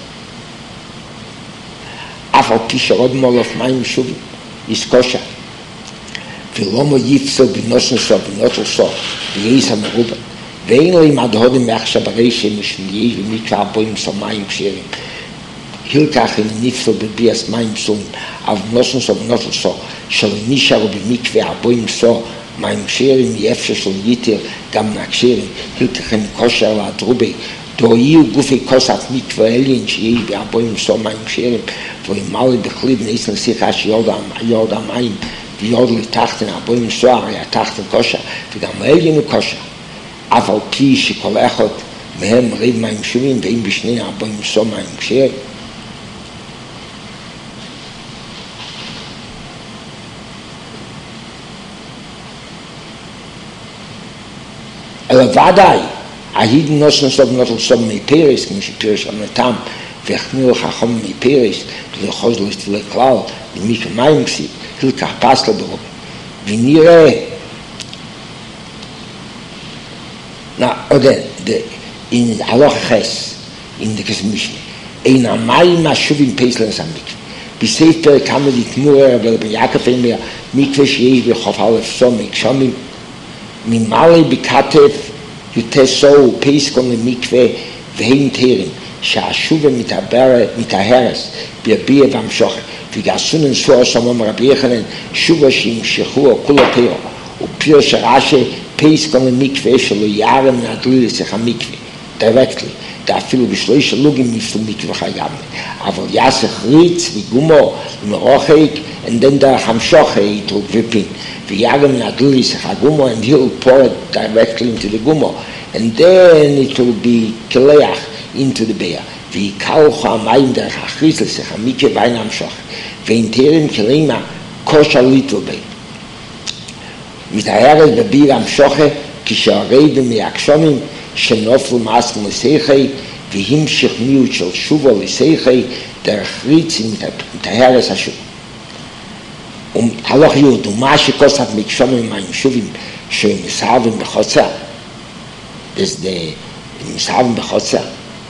אף על פי שרוד מולף מים שובים, יסקושה, ולא מויפסו בנוסן סוף, בנוטל סוף, וייס המרובה, ואין לו עם הדהודם מעכשיו ברשם משמיעי ומקווה בוים סוף מים כשרים. הילקח אם נפסו בביאס מים פסולים, אבל נוסן סוף בנוטל סוף, שלא נשארו במקווה הבוים סוף מים כשרים, יפשר של יתר גם מהכשרים, הילקח אם כושר להדרובי, דויו גופי כוסף מקווה אליין שיהיה בהבוים סוף מים כשרים, וימלא בכליב ניסן שיחה שיורד המים, ויורד לתחתן הבוים סוף, הרי התחתן כושר, וגם אליין הוא כושר. אף על פי שכל אחד מהם ריב מים שובים, ואם בשני הבוים סוף מים כשרים. אלא ודאי, ההיד נוסן סוף נוטל סוף מפרס, כמו שפרס אמנתם, והכניעו חכם מפרס, ולחוז לכלל, למיקר מים כסיב, הלקח פסלה ברוב. ונראה, in הלוך חס, in דקס משנה, אין המים השובים פסלנס המקווה. בסעיף פרק כמה דתמורה, אבל ביעקב אין לה מקווה שיש בחוף א' סום מקשומים, ממלא בכתף יוטסו פסקון למקווה והן תירים, שהשובה מתאהרס ביביע והמשוכר, וגעסונן סוע סומם רבי יחנן, שובה שימשכו כולו תירו, ופיר שרשא פסקון למקווה שלא יערם נדלי לשיח המקווה, דירקטלי, אפילו בשלוש לוגים נפסו מקווה חייבנה, אבל יסך ריץ וגומו ומרוחק, and then the hamshoche it will whipping the yagam nadlis hagumo, and he'll pour it directly into the gumo, and then it will be kileach into the bear. The kalcha maim der hachrisel se hamike vain hamshoche vein terim kilema kosher little bay mit haeres bebir hamshoche kisharei v'meakshonim shenoflu mas l'seichei v'himshich miut shel shuva l'seichei der chritz mit haeres hashuv. הלוך יהוד, ומה שכוסף מקשומים מים שובים שמסעבים בחוצה, זה מסעבים בחוצה,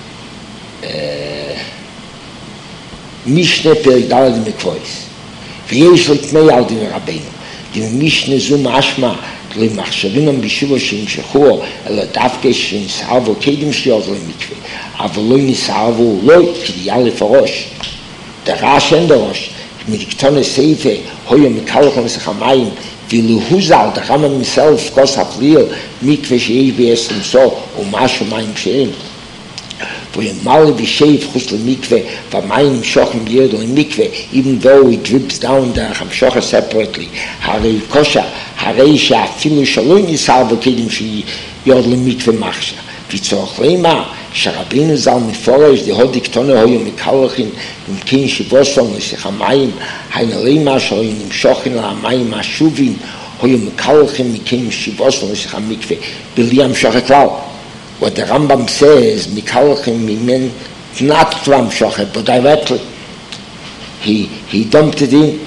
משנה פרק ד' מקבויס, ויש לתמי על דין רבינו, משנה זו משמע למחשבים בשובו שימשכו, אלא דווקא שנסעבו קדם שיוד למקווה, אבל לא נסעבו, לא כדיה לפרוש, דרש אין דרוש, מדקטון הסעיפה, הויה מקלחון לסך המים, ולהוזל, דרמה מסלף כוס הפליל, מקווה שיש בעשם סוף, ומשהו מים כשרים. וימלא ושאיף חוץ למקווה, והמים שוכם ירד למקווה, even though it drips down דרך המשוכר separately, הרי קושה, הרי שאפילו שלא ניסר בקדם שירד למקווה מחשה. וצורך לימה, שרבינו זל מפורש, דהוד קטונה היו מקלחין, ומכין שבוסון לשיח המים, היינו לימה שהיו נמשוכין למים השובים, היו מקלחין מכין שבוסון לשיח המקווה, בלי המשוך הכלל. What the Rambam says, מקלחין ממן not to המשוך, but directly. He dumped it in.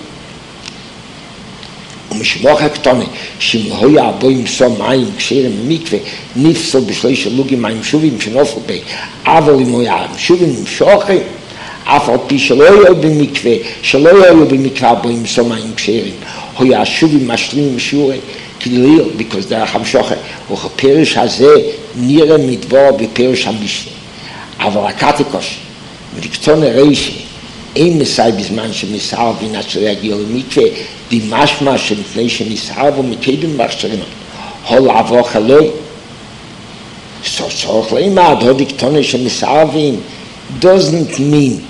ומשמוך הקטונה, שמלהויה הבוים סום מים כשרים במקווה, נפסו בשלוש לוגים מים שובים שנופלו בי, אבל אם הוא היה שובים נמשוכם, אף על פי שלא היו במקווה הבוים סום מים כשרים, הוא היה שובים משלים ושיעורי, כדליל, because דרך המשוכם, וכפרש הזה נראה מדבור בפרש המשנה. אבל הקטקוש, ולקטונה רשי, אין מסעי בזמן שמסער בינת שלא יגיע למקווה, די משמע שלפני שמסער ומקדם מכשירים. הול עבור חלוי. צורך לימה, דודי קטונה שמסער בין, doesn't mean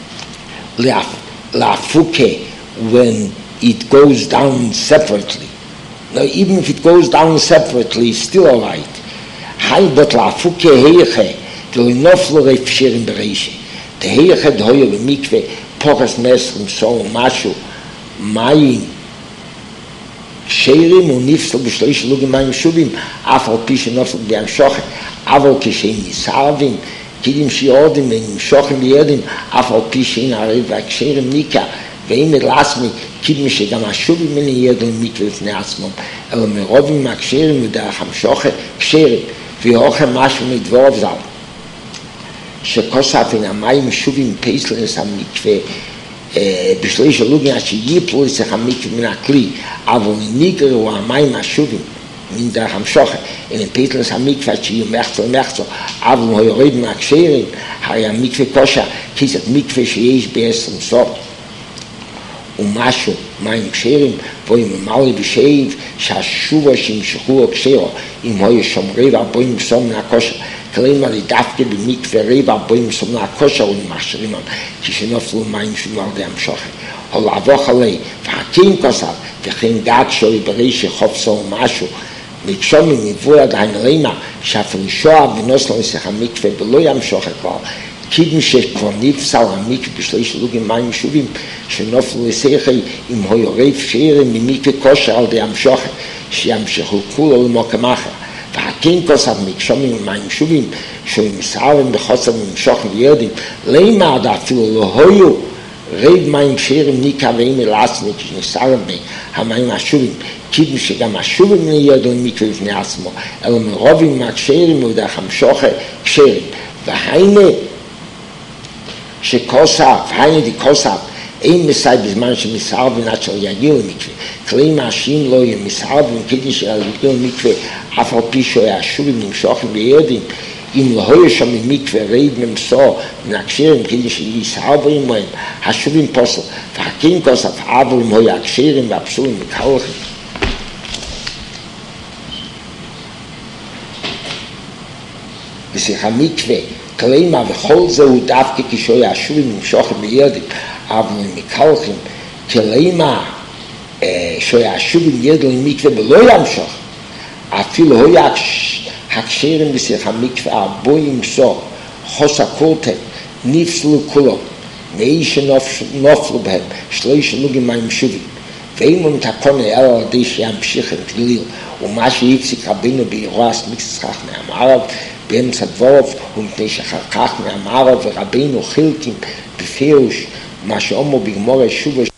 להפוקה when it goes down separately. Now, even if it goes down separately, it's still all right. but להפוקה heiche, ולנופלו רפשירים בראשי. תהייך דהויה במקווה, פורס מסרים, סור, משהו, מים, קשרים ונפסל בשליש לוגים מים שובים, אף על פי שנופל בהמשוכת, אבל כשהם נסערבים, קידים שיורדים ונמשוכם בירדים, אף על פי שאין ערב והקשרים ניקה, ואין מלעצמי, קידים שגם השובים מן ירדים מקווה לפני עצמם, אלא מרובים מהקשרים ודרך המשוכת קשרים, ואוכל משהו מדבורב זל. שכוסף אין המים שובים פייסלנס המקווה, בשליש הלוגים עד שיפלו לצריך המקווה מן הכלי, אבל נגררו המים השובים, מן דרך המשוכת, אין פייסלנס המקווה עד שיהיו מחצו, אבל הוא יורד מהקשרים, הרי המקווה קושה, כיסת מקווה שיש בעשם סוף. ומשהו, מים קשרים, בואי ממלא בשאיב, שהשובו שימשכו הקשרו, אם הוא שומרי והבואי מסום מהקושר, כלומר דווקא במקווה ריבה, בואי מסום מהקושר ולמכשירים, כשנופלו מים שובים על די המשוכת. הוא לעבוך עלי, והקים כוסף, וכן גג שוי ברי שחופסו ומשהו, לקשום מנבוא עדיין לימה, שאפילו שואה ונוסלו נסיך המקווה בלא ימשוכת כבר, קידים שכבר נפסל המקווה בשליש לוגים מים שובים, שנופלו לשיחי עם הויורף שירים ממקווה כושר על די המשוכת, שימשכו כולו למוקם אחר. והקין כוסף מקשומים ומים שובים, שמסערים בחוסר ומשוכם וירדים, לימה עד אפילו לא היו ריב מים שירים ניקה ואין מלעצמי כשנסערים בי המים השובים, קידים שגם השובים ירדו למקווה לפני עצמו, אלא מרובים מהקשרים ודרך המשוכת קשרים. והיינה שכוסף, היינה די כוסף, אין מסעי בזמן שמסערבים עד שלא יגיעו למקווה. כלומר שאם לא יהיה מסערבים כדי שיגיעו למקווה, אף על פי שהוא השובים נמשוכם בירדים, אם לא יהיה שם מקווה ריב ממסור מן הקשרים כדי שיסערבים מהם, השובים פוסל. והקין כוסף, אבל אם הוא הקשרים והפסולים מתהלכים. בשיחה מקווה, כלומר וכל זהו דווקא כשהוא השובים נמשוכם בירדים, אבל הם מקלחים, כלומר שהוא השובים ירדו למקווה ולא ימשוך, אפילו הוא הקשרים בשיחה מקווה, בו ימסור, חוס הקורטם, נפסלו כולו, מאי שנופלו בהם, שליש לוגים מים שובים, ואם הוא מתקונה אלא על די שימשיך את גליל, ומה שהפסיק רבינו באירועס מקצחך מהמערב, באמצע דבורף, ומפני שאחר כך מהמערב ורבינו חילקים בפירוש, מה שאומרו בגמור שובו